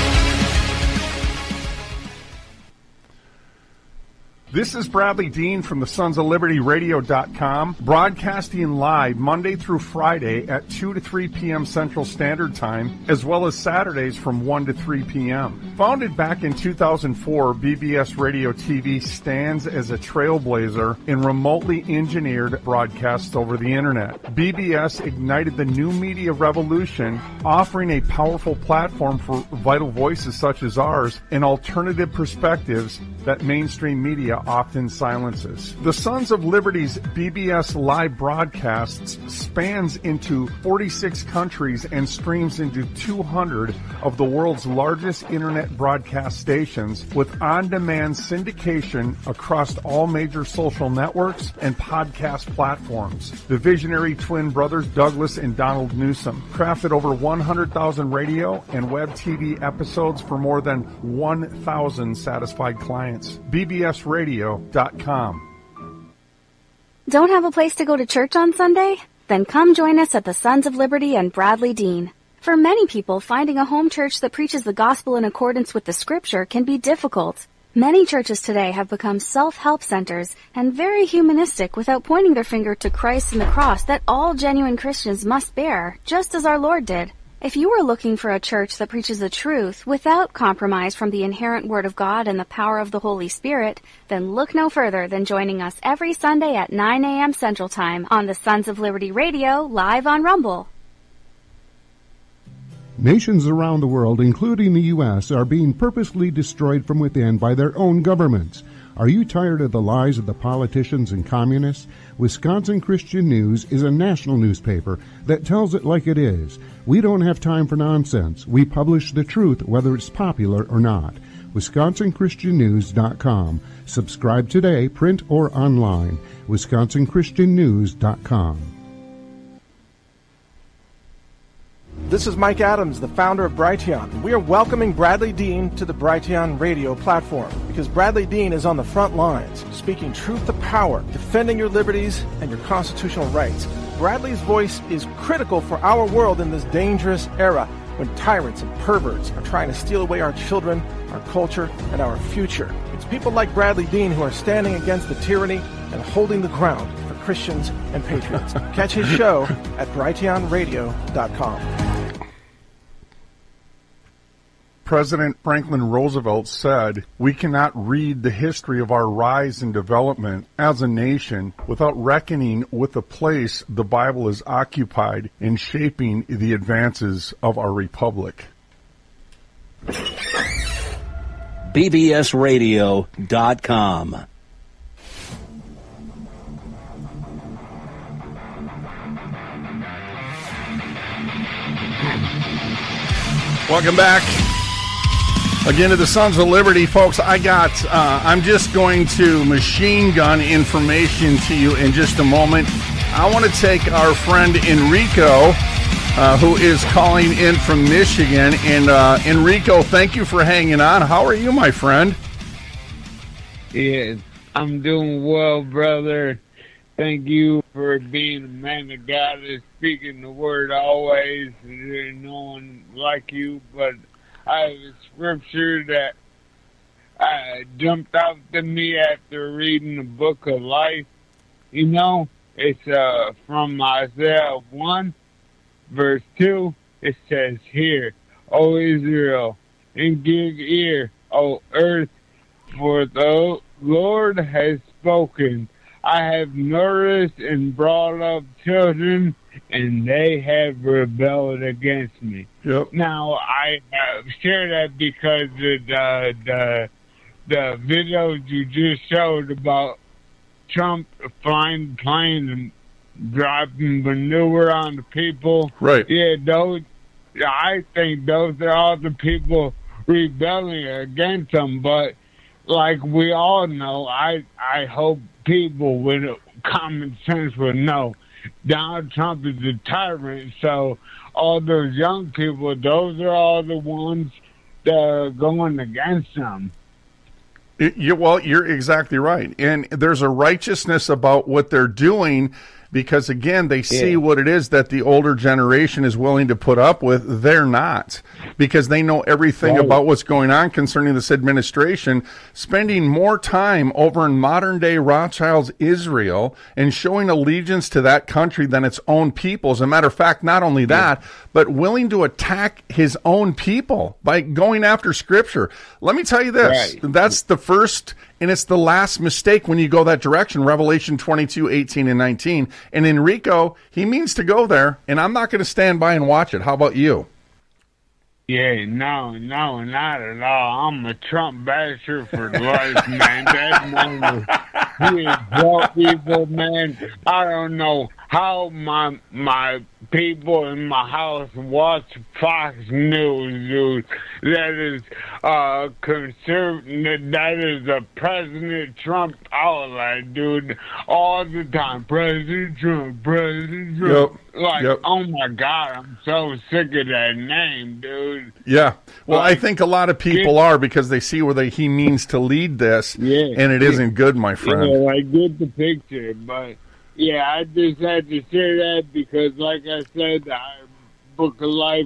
This is Bradley Dean from the Sons of Liberty Radio dot com, broadcasting live Monday through Friday at two to three p.m. Central Standard Time, as well as Saturdays from one to three p.m. Founded back in two thousand four, B B S Radio T V stands as a trailblazer in remotely engineered broadcasts over the Internet. B B S ignited the new media revolution, offering a powerful platform for vital voices such as ours and alternative perspectives that mainstream media often silences. The Sons of Liberty's B B S live broadcasts spans into forty-six countries and streams into two hundred of the world's largest internet broadcast stations, with on-demand syndication across all major social networks and podcast platforms. The visionary twin brothers Douglas and Donald Newsom crafted over one hundred thousand radio and web T V episodes for more than one thousand satisfied clients. B B S Radio dot com. Don't have a place to go to church on Sunday? Then come join us at the Sons of Liberty and Bradley Dean. For many people, finding a home church that preaches the gospel in accordance with the scripture can be difficult. Many churches today have become self-help centers and very humanistic without pointing their finger to Christ and the cross that all genuine Christians must bear, just as our Lord did. If you are looking for a church that preaches the truth without compromise from the inherent Word of God and the power of the Holy Spirit, then look no further than joining us every Sunday at nine a.m. Central Time on the Sons of Liberty Radio, live on Rumble. Nations around the world, including the U S, are being purposely destroyed from within by their own governments. Are you tired of the lies of the politicians and communists? Wisconsin Christian News is a national newspaper that tells it like it is. We don't have time for nonsense. We publish the truth, whether it's popular or not. Wisconsin Christian News dot com. Subscribe today, print or online. Wisconsin Christian News dot com. This is Mike Adams, the founder of Brighteon. We are welcoming Bradley Dean to the Brighteon radio platform because Bradley Dean is on the front lines, speaking truth to power, defending your liberties and your constitutional rights. Bradley's voice is critical for our world in this dangerous era when tyrants and perverts are trying to steal away our children, our culture, and our future. It's people like Bradley Dean who are standing against the tyranny and holding the ground for Christians and patriots. Catch his show at Brighteon Radio dot com. President Franklin Roosevelt said, "We cannot read the history of our rise and development as a nation without reckoning with the place the Bible has occupied in shaping the advances of our republic." B B S Radio dot com. Welcome back. Again, to the Sons of Liberty, folks, I got, uh, I'm just going to machine gun information to you in just a moment. I want to take our friend Enrico, uh, who is calling in from Michigan. And uh, Enrico, thank you for hanging on. How are you, my friend? Yes, I'm doing well, brother. Thank you for being a man of God and speaking the word always. There's no one like you, but I have a scripture that uh, jumped out to me after reading the book of life. You know, it's uh, from Isaiah one, verse two. It says here, O Israel, and give ear, O earth, for the Lord has spoken. I have nourished and brought up children, and they have rebelled against me. Yep. Now, I uh, share that because of the, the, the videos you just showed about Trump flying planes dropping manure on the people. Right. Yeah, those, I think those are all the people rebelling against them. But like we all know, I, I hope people with common sense will know Donald Trump is a tyrant. So all those young people, those are all the ones that are going against him. You, well, you're exactly right. And there's a righteousness about what they're doing because, again, they see yeah. what it is that the older generation is willing to put up with. They're not, because they know everything right. about what's going on concerning this administration, spending more time over in modern-day Rothschild's Israel and showing allegiance to that country than its own people. As a matter of fact, not only that, yeah. but willing to attack his own people by going after Scripture. Let me tell you this. Right. That's the first... and it's the last mistake when you go that direction, Revelation twenty-two, eighteen, and nineteen. And Enrico, he means to go there, and I'm not going to stand by and watch it. How about you? Yeah, no, no, not at all. I'm a Trump basher for life, man. That man, he is so evil, man. I don't know how my my people in my house watch Fox News, dude. That is uh conservative. That is a President Trump outlet, dude. All the time, President Trump, President Trump. Yep. Like, yep. oh my God, I'm so sick of that name, dude. Yeah. Well, like, I think a lot of people are because they see where they, he means to lead this, yeah, and it yeah. isn't good, my friend. Yeah, I get the picture, but yeah, I just had to say that because, like I said, the Book of Life,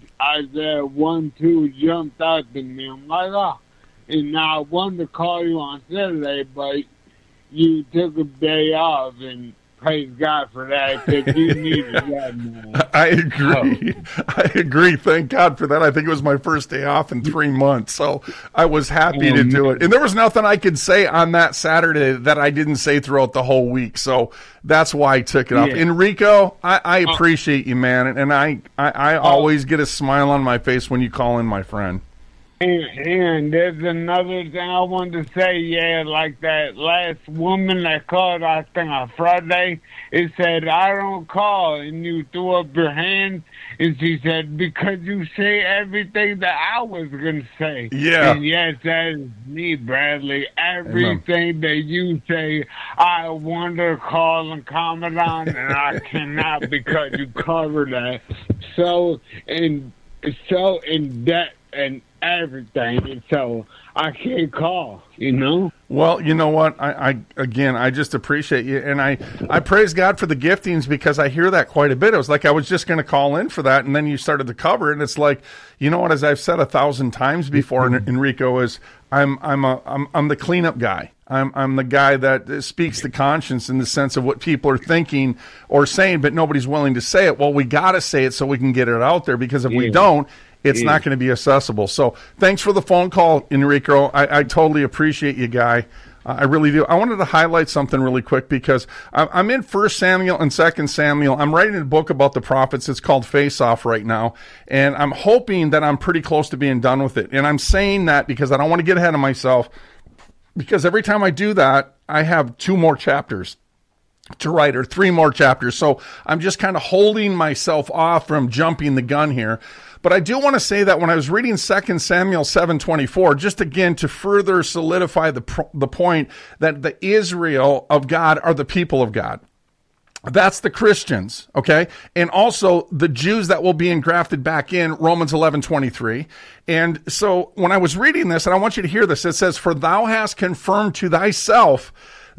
Isaiah one, two jumped out to me. I'm like, oh. And now I wanted to call you on Saturday, but you took a day off, and praise God for that, because you needed that, man. I agree. Oh. I agree. Thank God for that. I think it was my first day off in three months, so I was happy oh, to do man. it. And there was nothing I could say on that Saturday that I didn't say throughout the whole week, so that's why I took it off. Yeah. Enrico, I, I appreciate you, man, and I, I, I always get a smile on my face when you call in, my friend. And, and there's another thing I wanted to say, yeah, like that last woman that called, I think on Friday, it said, I don't call, and you threw up your hand, and she said, because you say everything that I was going to say. Yeah. And yes, that is me, Bradley. Everything Amen. that you say, I want to call and comment on, and I cannot because you covered that. So, and so in that, and everything, and so I can't call, you know? Well, you know what? I, I again, I just appreciate you, and I, I praise God for the giftings because I hear that quite a bit. It was like I was just going to call in for that, and then you started to cover it, and it's like, you know what? As I've said a thousand times before, Enrico, is I'm I'm a I'm I'm the cleanup guy. I'm I'm the guy that speaks the conscience in the sense of what people are thinking or saying, but nobody's willing to say it. Well, we got to say it so we can get it out there, because if yeah. we don't, it's yeah. not going to be accessible. So thanks for the phone call, Enrico. I, I totally appreciate you, guy. Uh, I really do. I wanted to highlight something really quick because I'm, I'm in First Samuel and Second Samuel. I'm writing a book about the prophets. It's called Face Off right now, and I'm hoping that I'm pretty close to being done with it. And I'm saying that because I don't want to get ahead of myself, because every time I do that, I have two more chapters to write, or three more chapters. So I'm just kind of holding myself off from jumping the gun here. But I do want to say that when I was reading Second Samuel seven twenty-four, just again to further solidify the the point that the Israel of God are the people of God. That's the Christians, okay? And also the Jews that will be engrafted back in, Romans eleven twenty-three. And so when I was reading this, and I want you to hear this, it says, "For thou hast confirmed to thyself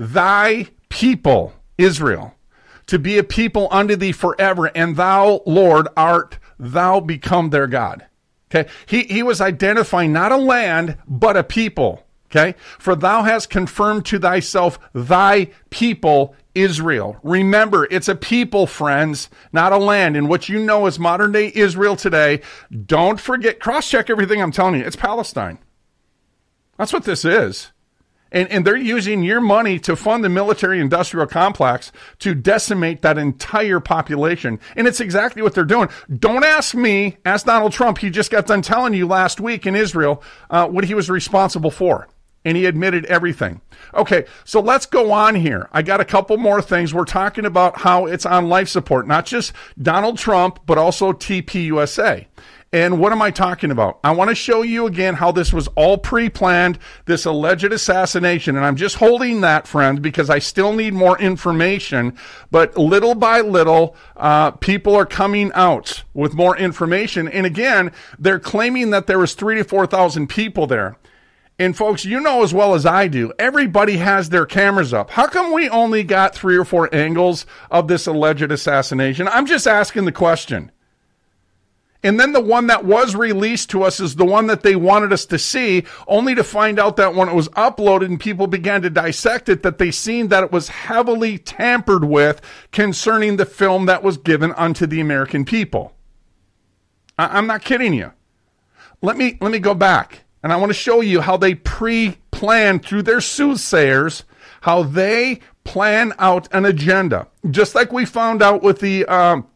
thy people, Israel, to be a people unto thee forever, and thou, Lord, art thou become their God." Okay. He, he was identifying not a land, but a people. Okay. "For thou hast confirmed to thyself thy people, Israel." Remember, it's a people, friends, not a land. And what you know is modern day Israel today, don't forget, cross-check everything I'm telling you. It's Palestine. That's what this is. And, and they're using your money to fund the military-industrial complex to decimate that entire population. And it's exactly what they're doing. Don't ask me. Ask Donald Trump. He just got done telling you last week in Israel uh, what he was responsible for. And he admitted everything. Okay, so let's go on here. I got a couple more things. We're talking about how it's on life support, not just Donald Trump, but also T P U S A. And what am I talking about? I want to show you again how this was all pre-planned, this alleged assassination. And I'm just holding that, friends, because I still need more information. But little by little, uh, people are coming out with more information. And again, they're claiming that there was three to four thousand people there. And folks, you know as well as I do, everybody has their cameras up. How come we only got three or four angles of this alleged assassination? I'm just asking the question. And then the one that was released to us is the one that they wanted us to see, only to find out that when it was uploaded and people began to dissect it, that they seen that it was heavily tampered with concerning the film that was given unto the American people. I- I'm not kidding you. Let me, let me go back. And I want to show you how they pre-plan through their soothsayers, how they plan out an agenda. Just like we found out with the um,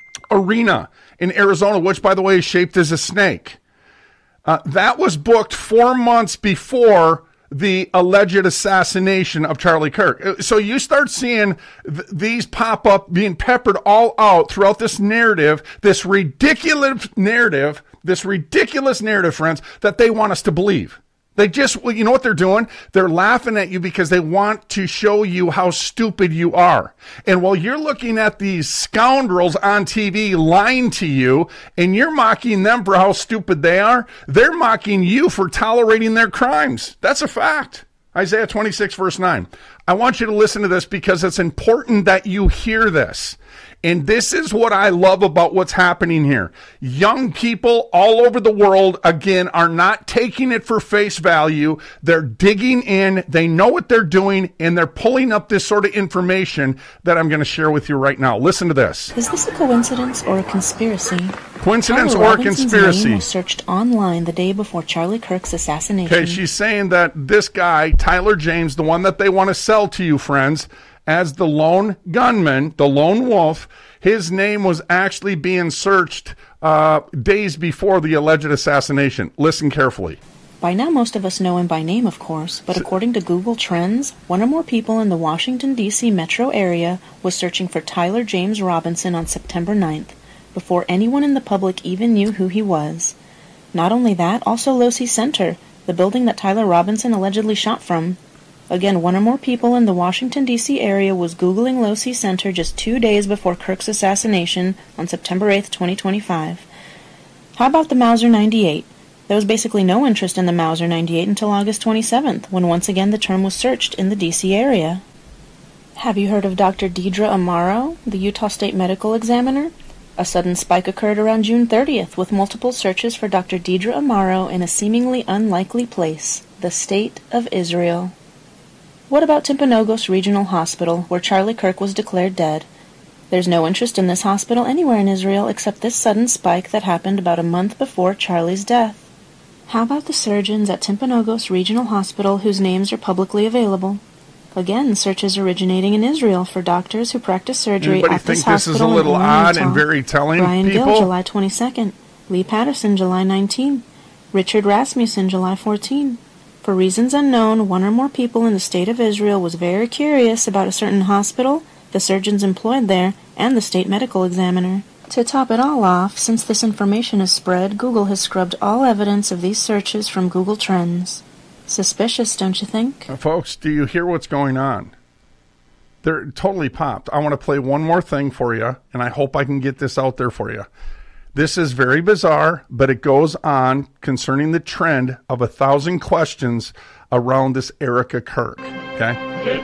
arena in Arizona, which, by the way, is shaped as a snake. Uh, that was booked four months before the alleged assassination of Charlie Kirk. So you start seeing th- these pop up being peppered all out throughout this narrative, this ridiculous narrative, this ridiculous narrative, friends, that they want us to believe. They just, well, you know what they're doing? They're laughing at you because they want to show you how stupid you are. And while you're looking at these scoundrels on T V lying to you, and you're mocking them for how stupid they are, they're mocking you for tolerating their crimes. That's a fact. Isaiah twenty-six, verse nine. I want you to listen to this because it's important that you hear this. And this is what I love about what's happening here. Young people all over the world, again, are not taking it for face value. They're digging in. They know what they're doing, and they're pulling up this sort of information that I'm going to share with you right now. Listen to this. Is this a coincidence or a conspiracy? Coincidence Tyler or Robinson's conspiracy? Name was searched online the day before Charlie Kirk's assassination. Okay, she's saying that this guy, Tyler James, the one that they want to sell to you, friends, as the lone gunman, the lone wolf, his name was actually being searched uh, days before the alleged assassination. Listen carefully. By now, most of us know him by name, of course, but according to Google Trends, one or more people in the Washington, D C metro area was searching for Tyler James Robinson on September ninth, before anyone in the public even knew who he was. Not only that, also Losey Center, the building that Tyler Robinson allegedly shot from. Again, one or more people in the Washington, D C area was Googling Losey Center just two days before Kirk's assassination on September eighth, twenty twenty-five. How about the Mauser ninety-eight? There was basically no interest in the Mauser ninety-eight until August twenty-seventh, when once again the term was searched in the D C area. Have you heard of Doctor Deidre Amaro, the Utah State Medical Examiner? A sudden spike occurred around June thirtieth, with multiple searches for Doctor Deidre Amaro in a seemingly unlikely place, the State of Israel. What about Timpanogos Regional Hospital, where Charlie Kirk was declared dead? There's no interest in this hospital anywhere in Israel except this sudden spike that happened about a month before Charlie's death. How about the surgeons at Timpanogos Regional Hospital whose names are publicly available? Again, searches originating in Israel for doctors who practice surgery Anybody at this think this hospital is a little in odd Utah. and very telling, Brian people? Gill, July twenty-second. Lee Patterson, July nineteenth. Richard Rasmussen, July fourteenth. For reasons unknown, one or more people in the State of Israel was very curious about a certain hospital, the surgeons employed there, and the state medical examiner. To top it all off, since this information is spread, Google has scrubbed all evidence of these searches from Google Trends. Suspicious, don't you think? Uh, folks, do you hear what's going on? They're totally popped. I want to play one more thing for you, and I hope I can get this out there for you. This is very bizarre, but it goes on concerning the trend of a thousand questions around this Erica Kirk. Okay?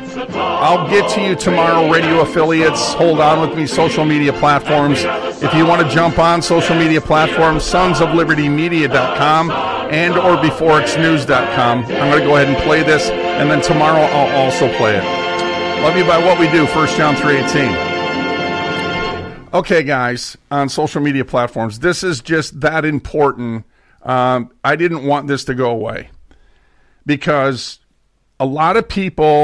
I'll get to you tomorrow, radio affiliates. Hold on with me, social media platforms. If you want to jump on social media platforms, sons of liberty media dot com and or before it's news dot com. I'm going to go ahead and play this, and then tomorrow I'll also play it. Love you by what we do, First John three eighteen. Okay, guys, on social media platforms, this is just that important. Um, I didn't want this to go away because a lot of people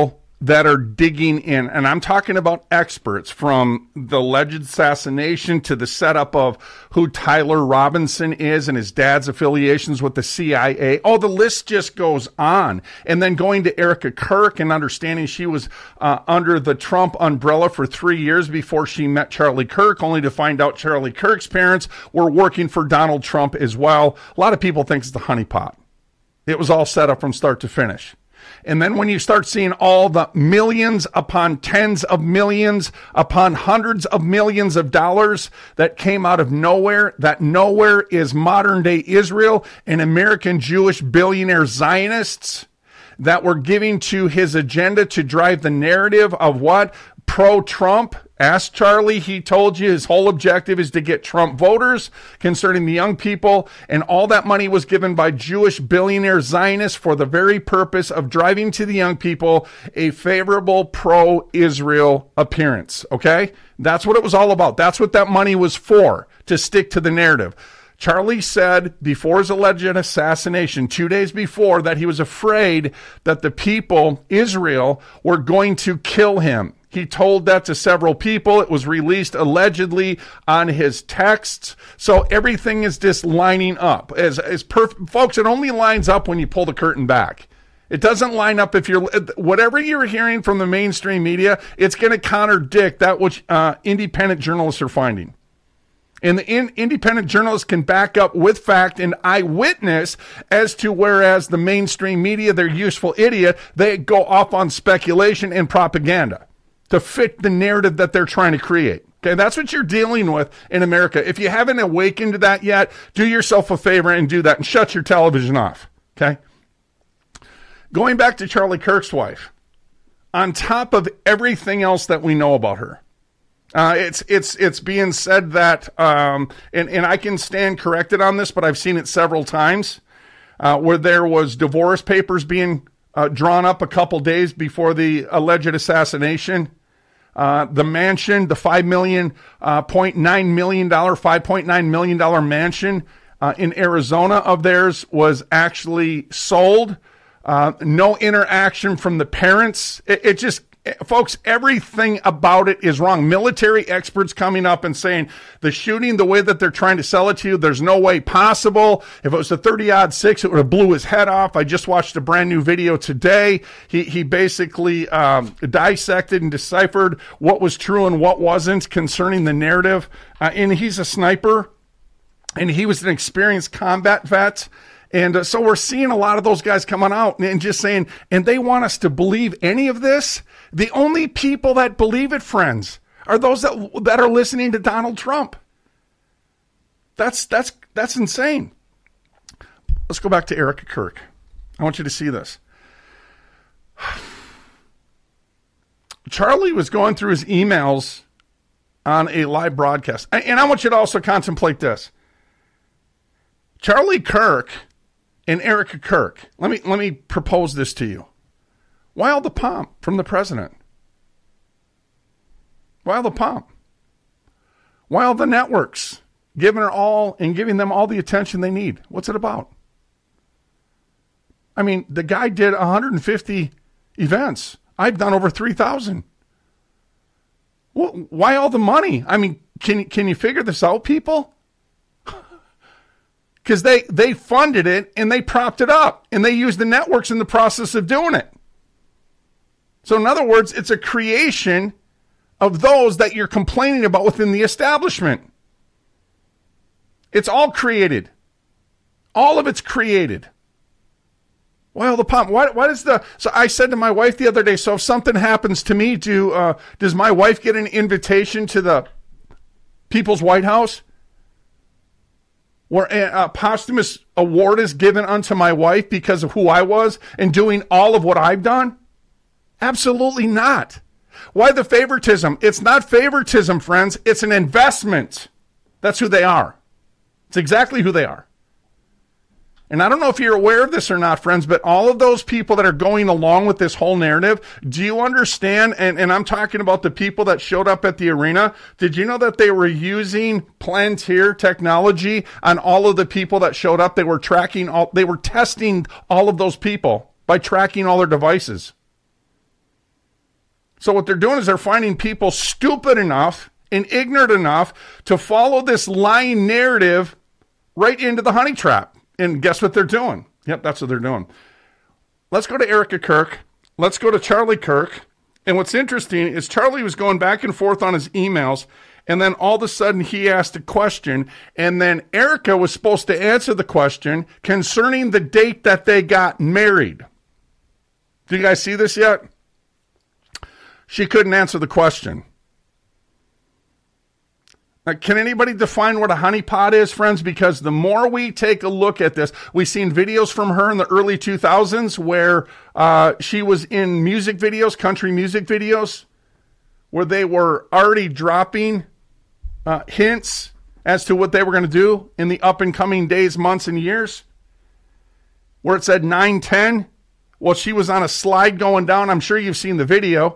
that are digging in, and I'm talking about experts, from the alleged assassination to the setup of who Tyler Robinson is and his dad's affiliations with the C I A. Oh, the list just goes on. And then going to Erica Kirk and understanding she was uh, under the Trump umbrella for three years before she met Charlie Kirk, only to find out Charlie Kirk's parents were working for Donald Trump as well. A lot of people think it's the honeypot. It was all set up from start to finish. And then when you start seeing all the millions upon tens of millions upon hundreds of millions of dollars that came out of nowhere, that nowhere is modern day Israel and American Jewish billionaire Zionists that were giving to his agenda to drive the narrative of what? Pro-Trump. Ask Charlie. He told you his whole objective is to get Trump voters concerning the young people, and all that money was given by Jewish billionaire Zionists for the very purpose of driving to the young people a favorable pro-Israel appearance. Okay? That's what it was all about. That's what that money was for, to stick to the narrative. Charlie said before his alleged assassination, two days before, that he was afraid that the people, Israel, were going to kill him. He told that to several people. It was released allegedly on his texts. So everything is just lining up. As, as perf- Folks, it only lines up when you pull the curtain back. It doesn't line up if you're, whatever you're hearing from the mainstream media, it's going to contradict that which uh, independent journalists are finding. And the in, independent journalists can back up with fact and eyewitness as to, whereas the mainstream media, they're useful idiot, they go off on speculation and propaganda to fit the narrative that they're trying to create. Okay, that's what you're dealing with in America. If you haven't awakened to that yet, do yourself a favor and do that and shut your television off. Okay? Going back to Charlie Kirk's wife, on top of everything else that we know about her, uh, it's it's it's being said that, um, and, and I can stand corrected on this, but I've seen it several times, uh, where there was divorce papers being uh, drawn up a couple days before the alleged assassination. Uh, the mansion, the five million, uh, point nine million dollar, five point nine million dollar mansion uh, in Arizona of theirs was actually sold. Uh, no interaction from the parents. It, it just, folks, everything about it is wrong. Military experts coming up and saying the shooting, the way that they're trying to sell it to you, there's no way possible. If it was a thirty odd six, it would have blew his head off. I just watched a brand new video today. He he basically um, dissected and deciphered what was true and what wasn't concerning the narrative. Uh, and he's a sniper, and he was an experienced combat vet. And uh, so we're seeing a lot of those guys coming out and, and just saying, and they want us to believe any of this. The only people that believe it, friends, are those that that are listening to Donald Trump. That's that's that's insane. Let's go back to Erica Kirk. I want you to see this. Charlie was going through his emails on a live broadcast. And I want you to also contemplate this. Charlie Kirk and Erica Kirk. Let me let me propose this to you. Why all the pomp from the president? Why all the pomp? Why all the networks giving her all and giving them all the attention they need? What's it about? I mean, the guy did one hundred fifty events. I've done over three thousand. Well, why all the money? I mean, can can you figure this out, people? Because they, they funded it and they propped it up and they used the networks in the process of doing it. So in other words, it's a creation of those that you're complaining about within the establishment. It's all created. All of it's created. Well, the pomp. Why, why does the... So I said to my wife the other day, so if something happens to me, do uh, does my wife get an invitation to the People's White House? Where a, a posthumous award is given unto my wife because of who I was and doing all of what I've done? Absolutely not. Why the favoritism? It's not favoritism, friends. It's an investment. That's who they are. It's exactly who they are. And I don't know if you're aware of this or not, friends, but all of those people that are going along with this whole narrative, do you understand? And, and I'm talking about the people that showed up at the arena. Did you know that they were using Palantir technology on all of the people that showed up? They were tracking all, they were testing all of those people by tracking all their devices. So what they're doing is they're finding people stupid enough and ignorant enough to follow this lying narrative right into the honey trap. And guess what they're doing? Yep, that's what they're doing. Let's go to Erica Kirk. Let's go to Charlie Kirk. And what's interesting is Charlie was going back and forth on his emails, and then all of a sudden he asked a question, and then Erica was supposed to answer the question concerning the date that they got married. Do you guys see this yet? She couldn't answer the question. Now, can anybody define what a honeypot is, friends? Because the more we take a look at this, we've seen videos from her in the early two thousands where uh, she was in music videos, country music videos, where they were already dropping uh, hints as to what they were going to do in the up-and-coming days, months, and years, where it said nine ten. Well, she was on a slide going down. I'm sure you've seen the video.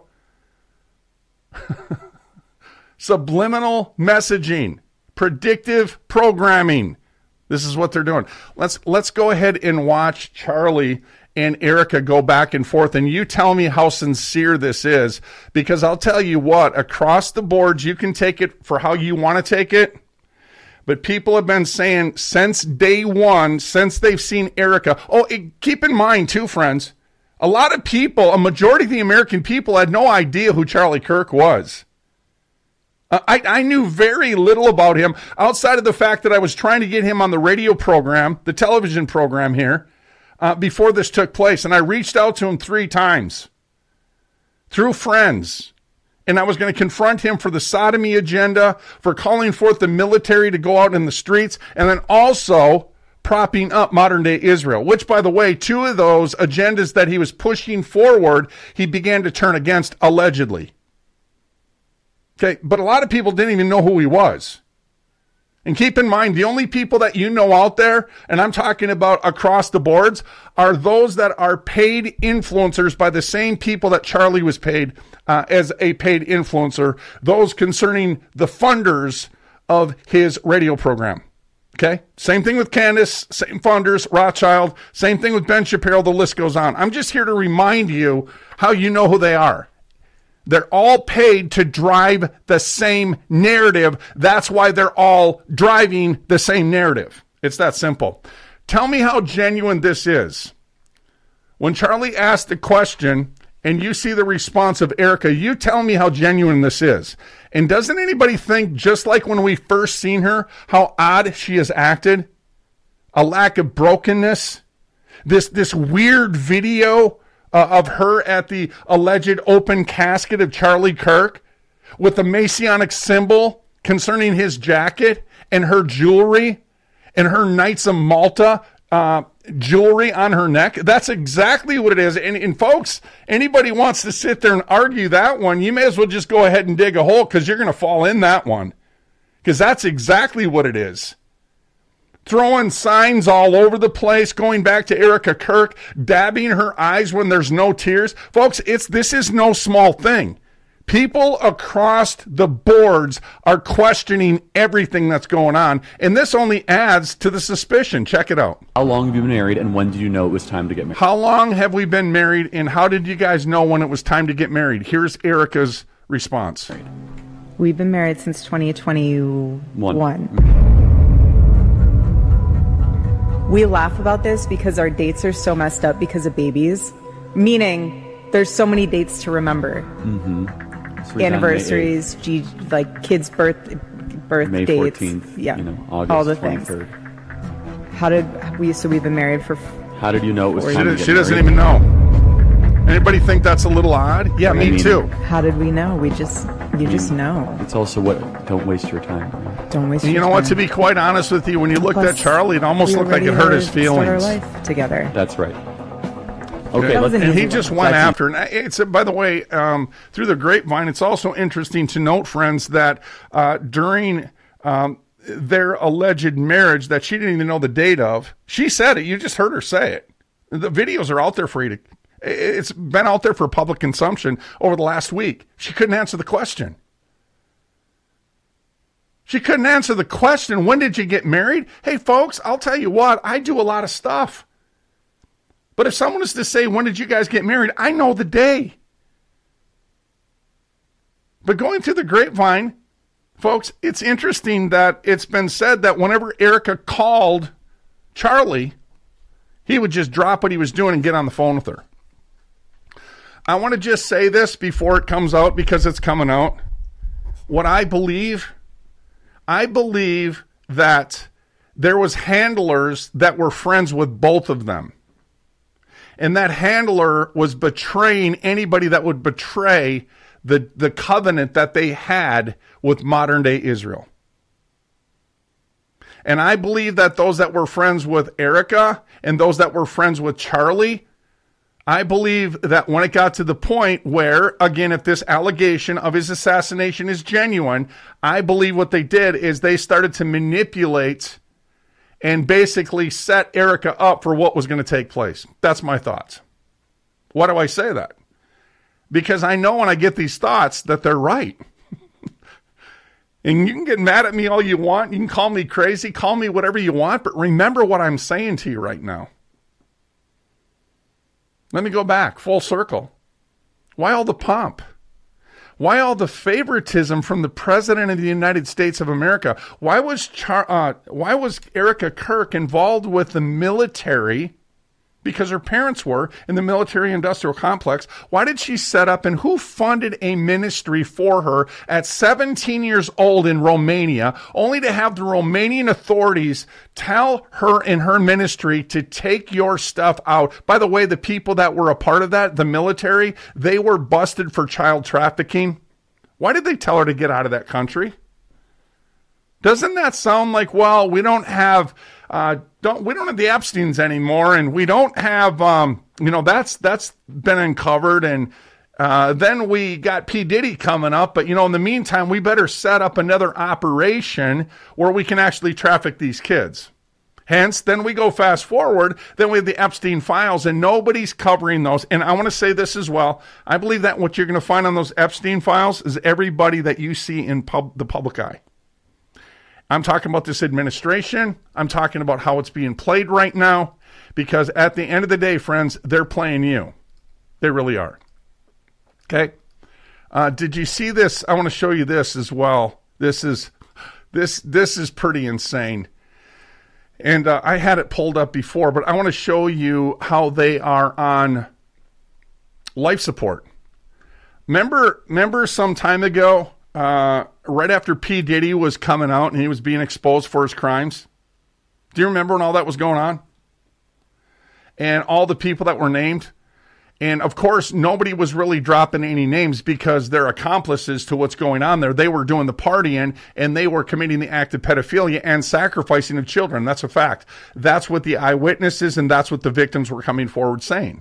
Subliminal messaging, predictive programming. This is what they're doing. Let's let's go ahead and watch Charlie and Erica go back and forth, and you tell me how sincere this is, because I'll tell you what, across the board, you can take it for how you want to take it, but people have been saying since day one, since they've seen Erica. Oh, it, keep in mind too, friends, a lot of people, a majority of the American people had no idea who Charlie Kirk was. Uh, I, I knew very little about him outside of the fact that I was trying to get him on the radio program, the television program here, uh, before this took place. And I reached out to him three times through friends. And I was going to confront him for the sodomy agenda, for calling forth the military to go out in the streets, and then also propping up modern-day Israel, which, by the way, two of those agendas that he was pushing forward, he began to turn against, allegedly. Okay, but a lot of people didn't even know who he was. And keep in mind, the only people that you know out there, and I'm talking about across the boards, are those that are paid influencers by the same people that Charlie was paid uh, as a paid influencer, those concerning the funders of his radio program. Okay, same thing with Candace, same funders, Rothschild, same thing with Ben Shapiro, the list goes on. I'm just here to remind you how you know who they are. They're all paid to drive the same narrative. That's why they're all driving the same narrative. It's that simple. Tell me how genuine this is. When Charlie asked the question and you see the response of Erica, you tell me how genuine this is. And doesn't anybody think, just like when we first seen her, how odd she has acted? A lack of brokenness? This, this weird video uh, of her at the alleged open casket of Charlie Kirk with the Masonic symbol concerning his jacket and her jewelry and her Knights of Malta uh, jewelry on her neck. That's exactly what it is. And, and folks, anybody wants to sit there and argue that one, you may as well just go ahead and dig a hole, because you're going to fall in that one. Because that's exactly what it is. Throwing signs all over the place, going back to Erica Kirk, dabbing her eyes when there's no tears. Folks, it's this is no small thing. People across the boards are questioning everything that's going on, and this only adds to the suspicion. Check it out. How long have you been married, and when did you know it was time to get married? How long have we been married, and how did you guys know when it was time to get married? Here's Erica's response. We've been married since twenty twenty-one. One. We laugh about this because our dates are so messed up because of babies, meaning there's so many dates to remember. Mm-hmm. So Anniversaries, G, like kids' birth birth May dates, fourteenth, yeah, you know, August all the twenty-third. things. How did we? So we've been married for. How did you know it was time she, to did, get she doesn't married? even know. Anybody think that's a little odd? Yeah, I me mean, too. How did we know? We just, you just know. It's also what. Don't waste your time. Don't waste. And you your know time. what? To be quite honest with you, when you looked Plus, at Charlie, it almost we looked like already it hurt his had to start our feelings. life together. That's right. Okay, and, let's, and he easy just one. went That's after. And it's by the way, um, through the grapevine, it's also interesting to note, friends, that uh, during um, their alleged marriage that she didn't even know the date of, she said it. You just heard her say it. The videos are out there for you to. It's been out there for public consumption over the last week. She couldn't answer the question. She couldn't answer the question, when did you get married? Hey, folks, I'll tell you what, I do a lot of stuff. But if someone was to say, when did you guys get married? I know the day. But going through the grapevine, folks, it's interesting that it's been said that whenever Erica called Charlie, he would just drop what he was doing and get on the phone with her. I want to just say this before it comes out because it's coming out. What I believe, I believe that there was handlers that were friends with both of them. And that handler was betraying anybody that would betray the, the covenant that they had with modern-day Israel. And I believe that those that were friends with Erica and those that were friends with Charlie, I believe that when it got to the point where, again, if this allegation of his assassination is genuine, I believe what they did is they started to manipulate and basically set Erica up for what was going to take place. That's my thoughts. Why do I say that? Because I know when I get these thoughts that they're right. And you can get mad at me all you want. You can call me crazy, call me whatever you want, but remember what I'm saying to you right now. Let me go back, full circle. Why all the pomp? Why all the favoritism from the President of the United States of America? Why was Char- uh, why was Erica Kirk involved with the military? Because her parents were in the military-industrial complex. Why did she set up and who funded a ministry for her at seventeen years old in Romania, only to have the Romanian authorities tell her and her ministry to take your stuff out? By the way, the people that were a part of that, the military, they were busted for child trafficking. Why did they tell her to get out of that country? Doesn't that sound like, well, we don't have... Uh, don't we don't have the Epsteins anymore, and we don't have um, you know that's that's been uncovered, and uh, then we got P. Diddy coming up, but you know in the meantime we better set up another operation where we can actually traffic these kids. Hence, then we go fast forward, then we have the Epstein files, and nobody's covering those. And I want to say this as well. I believe that what you're going to find on those Epstein files is everybody that you see in pub- the public eye. I'm talking about this administration. I'm talking about how it's being played right now, because at the end of the day, friends, they're playing you. They really are. Okay. Uh, did you see this? I want to show you this as well. This is, this, this is pretty insane. And uh, I had it pulled up before, but I want to show you how they are on life support. Remember, remember some time ago, Uh, right after P. Diddy was coming out and he was being exposed for his crimes. Do you remember when all that was going on? And all the people that were named? And of course, nobody was really dropping any names because they're accomplices to what's going on there. They were doing the partying and they were committing the act of pedophilia and sacrificing of children. That's a fact. That's what the eyewitnesses and that's what the victims were coming forward saying.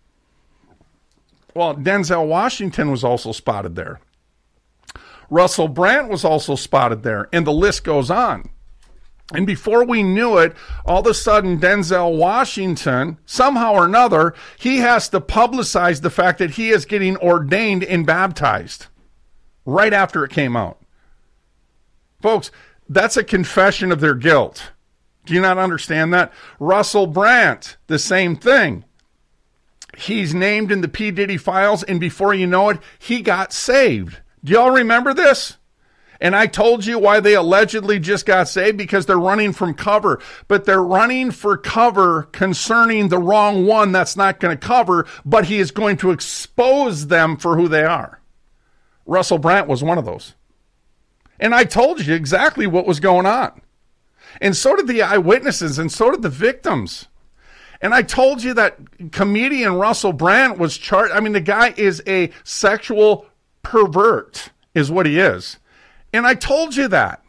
Well, Denzel Washington was also spotted there. Russell Brand was also spotted there, and the list goes on. And before we knew it, all of a sudden, Denzel Washington, somehow or another, he has to publicize the fact that he is getting ordained and baptized right after it came out. Folks, that's a confession of their guilt. Do you not understand that? Russell Brand, the same thing. He's named in the P. Diddy files, and before you know it, he got saved. Do y'all remember this? And I told you why they allegedly just got saved, because they're running from cover. But they're running for cover concerning the wrong one that's not going to cover, but he is going to expose them for who they are. Russell Brand was one of those. And I told you exactly what was going on. And so did the eyewitnesses, and so did the victims. And I told you that comedian Russell Brand was charged. I mean, the guy is a sexual pervert is what he is. And I told you that.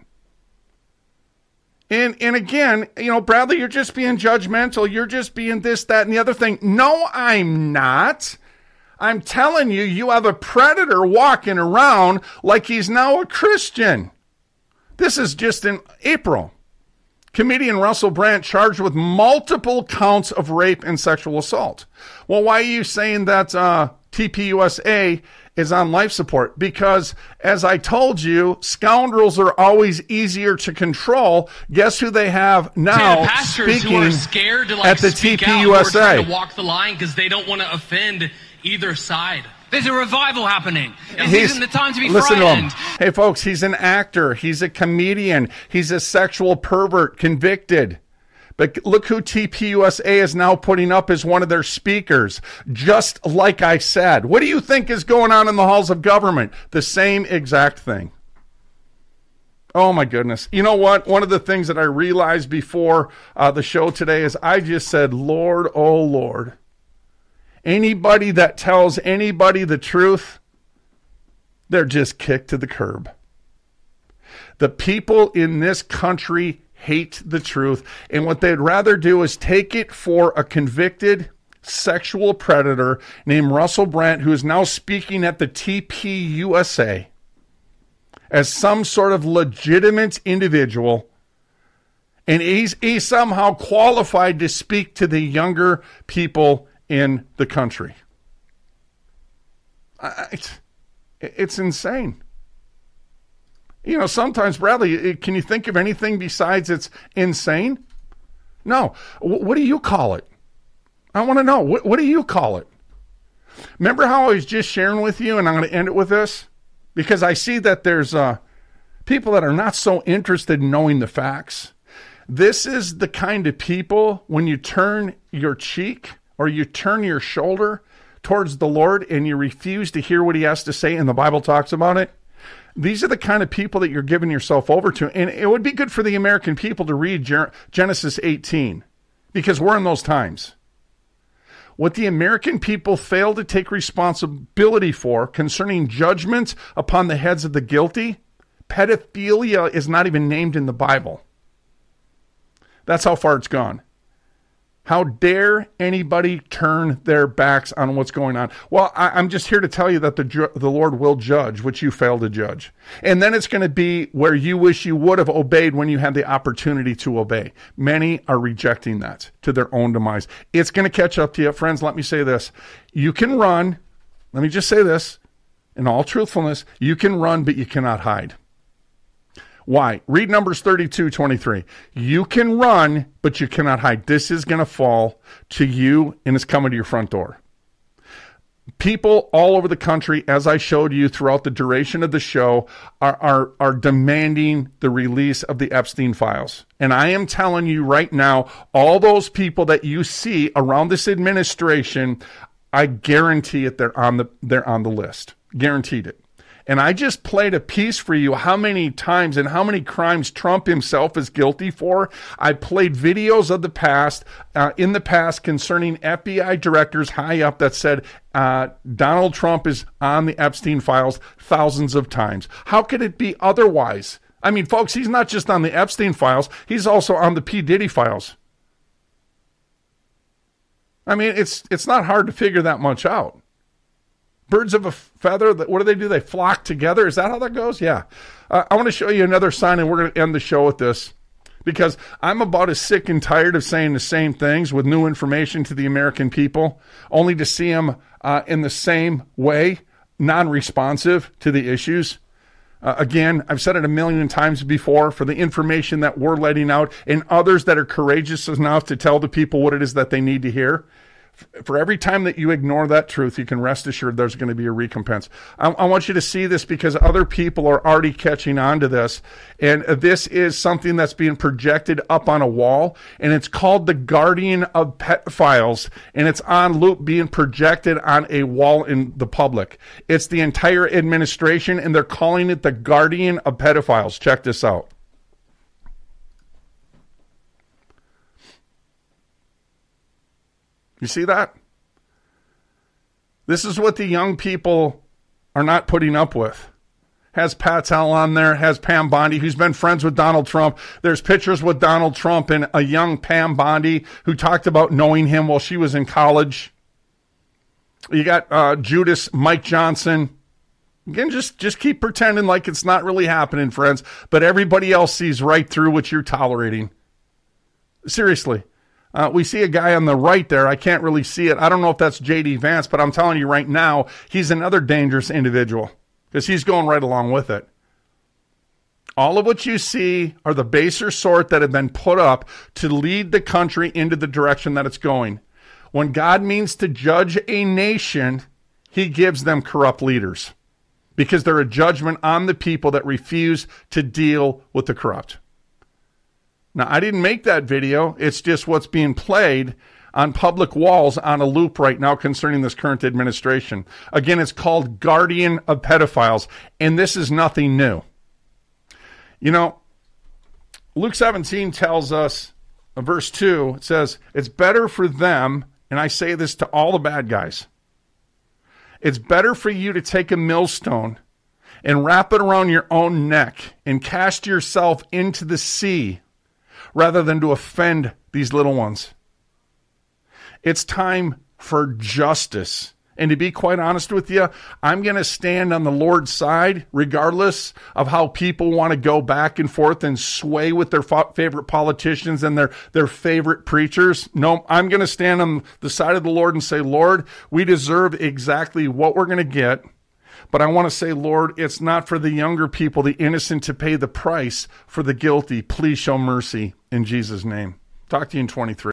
And and again, you know, Bradley, you're just being judgmental. You're just being this, that, and the other thing. No, I'm not. I'm telling you, you have a predator walking around like he's now a Christian. This is just in April. Comedian Russell Brand charged with multiple counts of rape and sexual assault. Well, why are you saying that uh, T P U S A is on life support? Because, as I told you, scoundrels are always easier to control. Guess who they have now yeah, pastors speaking who are scared to, like, at the speak T P out, U S A? who are trying to walk the line because they don't want to offend either side. There's a revival happening. This He's- isn't the time to be listen frightened. to him. Hey, folks, he's an actor. He's a comedian. He's a sexual pervert, convicted. But look who T P U S A is now putting up as one of their speakers. Just like I said. What do you think is going on in the halls of government? The same exact thing. Oh, my goodness. You know what? One of the things that I realized before uh, the show today is I just said, Lord, oh, Lord. Anybody that tells anybody the truth, they're just kicked to the curb. The people in this country hate the truth, and what they'd rather do is take it for a convicted sexual predator named Russell Brand, who is now speaking at the T P U S A as some sort of legitimate individual, and he's, he's somehow qualified to speak to the younger people in the country. I, it's, it's insane. You know, sometimes, Bradley, can you think of anything besides it's insane? No. W- what do you call it? I want to know. What, what do you call it? Remember how I was just sharing with you, and I'm going to end it with this? Because I see that there's uh, people that are not so interested in knowing the facts. This is the kind of people, when you turn your cheek or you turn your shoulder towards the Lord and you refuse to hear what he has to say, and the Bible talks about it, these are the kind of people that you're giving yourself over to. And it would be good for the American people to read Genesis eighteen, because we're in those times. What the American people fail to take responsibility for concerning judgment upon the heads of the guilty, pedophilia is not even named in the Bible. That's how far it's gone. How dare anybody turn their backs on what's going on? Well, I, I'm just here to tell you that the ju- the Lord will judge what you fail to judge. And then it's going to be where you wish you would have obeyed when you had the opportunity to obey. Many are rejecting that to their own demise. It's going to catch up to you. Friends, let me say this. You can run. Let me just say this. In all truthfulness, you can run, but you cannot hide. Why? Read Numbers thirty-two twenty-three. You can run, but you cannot hide. This is going to fall to you, and it's coming to your front door. People all over the country, as I showed you throughout the duration of the show, are, are, are demanding the release of the Epstein files. And I am telling you right now, all those people that you see around this administration, I guarantee it, they're on the, they're on the list. Guaranteed it. And I just played a piece for you how many times and how many crimes Trump himself is guilty for. I played videos of the past, uh, in the past concerning F B I directors high up that said uh, Donald Trump is on the Epstein files thousands of times. How could it be otherwise? I mean, folks, he's not just on the Epstein files. He's also on the P. Diddy files. I mean, it's it's not hard to figure that much out. Birds of a feather, what do they do? They flock together. Is that how that goes? Yeah. Uh, I want to show you another sign, and we're going to end the show with this, because I'm about as sick and tired of saying the same things with new information to the American people, only to see them uh, in the same way, non-responsive to the issues. Uh, again, I've said it a million times before, for the information that we're letting out and others that are courageous enough to tell the people what it is that they need to hear. For every time that you ignore that truth, you can rest assured there's going to be a recompense. I, I want you to see this, because other people are already catching on to this. And this is something that's being projected up on a wall, and it's called the Guardian of Pedophiles, and it's on loop being projected on a wall in the public. It's the entire administration, and they're calling it the Guardian of Pedophiles. Check this out. You see that? This is what the young people are not putting up with. Has Patel on there, has Pam Bondi, who's been friends with Donald Trump. There's pictures with Donald Trump and a young Pam Bondi who talked about knowing him while she was in college. You got uh, Judas Mike Johnson. Again, just, just keep pretending like it's not really happening, friends. But everybody else sees right through what you're tolerating. Seriously. Uh, we see a guy on the right there. I can't really see it. I don't know if that's J D Vance, but I'm telling you right now, he's another dangerous individual, because he's going right along with it. All of what you see are the baser sort that have been put up to lead the country into the direction that it's going. When God means to judge a nation, he gives them corrupt leaders because they're a judgment on the people that refuse to deal with the corrupt. Now, I didn't make that video. It's just what's being played on public walls on a loop right now concerning this current administration. Again, it's called Guardian of Pedophiles, and this is nothing new. You know, Luke seventeen tells us, uh, verse two, it says, it's better for them, and I say this to all the bad guys, it's better for you to take a millstone and wrap it around your own neck and cast yourself into the sea rather than to offend these little ones. It's time for justice. And to be quite honest with you, I'm going to stand on the Lord's side, regardless of how people want to go back and forth and sway with their fa- favorite politicians and their, their favorite preachers. No, I'm going to stand on the side of the Lord and say, Lord, we deserve exactly what we're going to get. But I want to say, Lord, it's not for the younger people, the innocent, to pay the price for the guilty. Please show mercy in Jesus' name. Talk to you in twenty-three.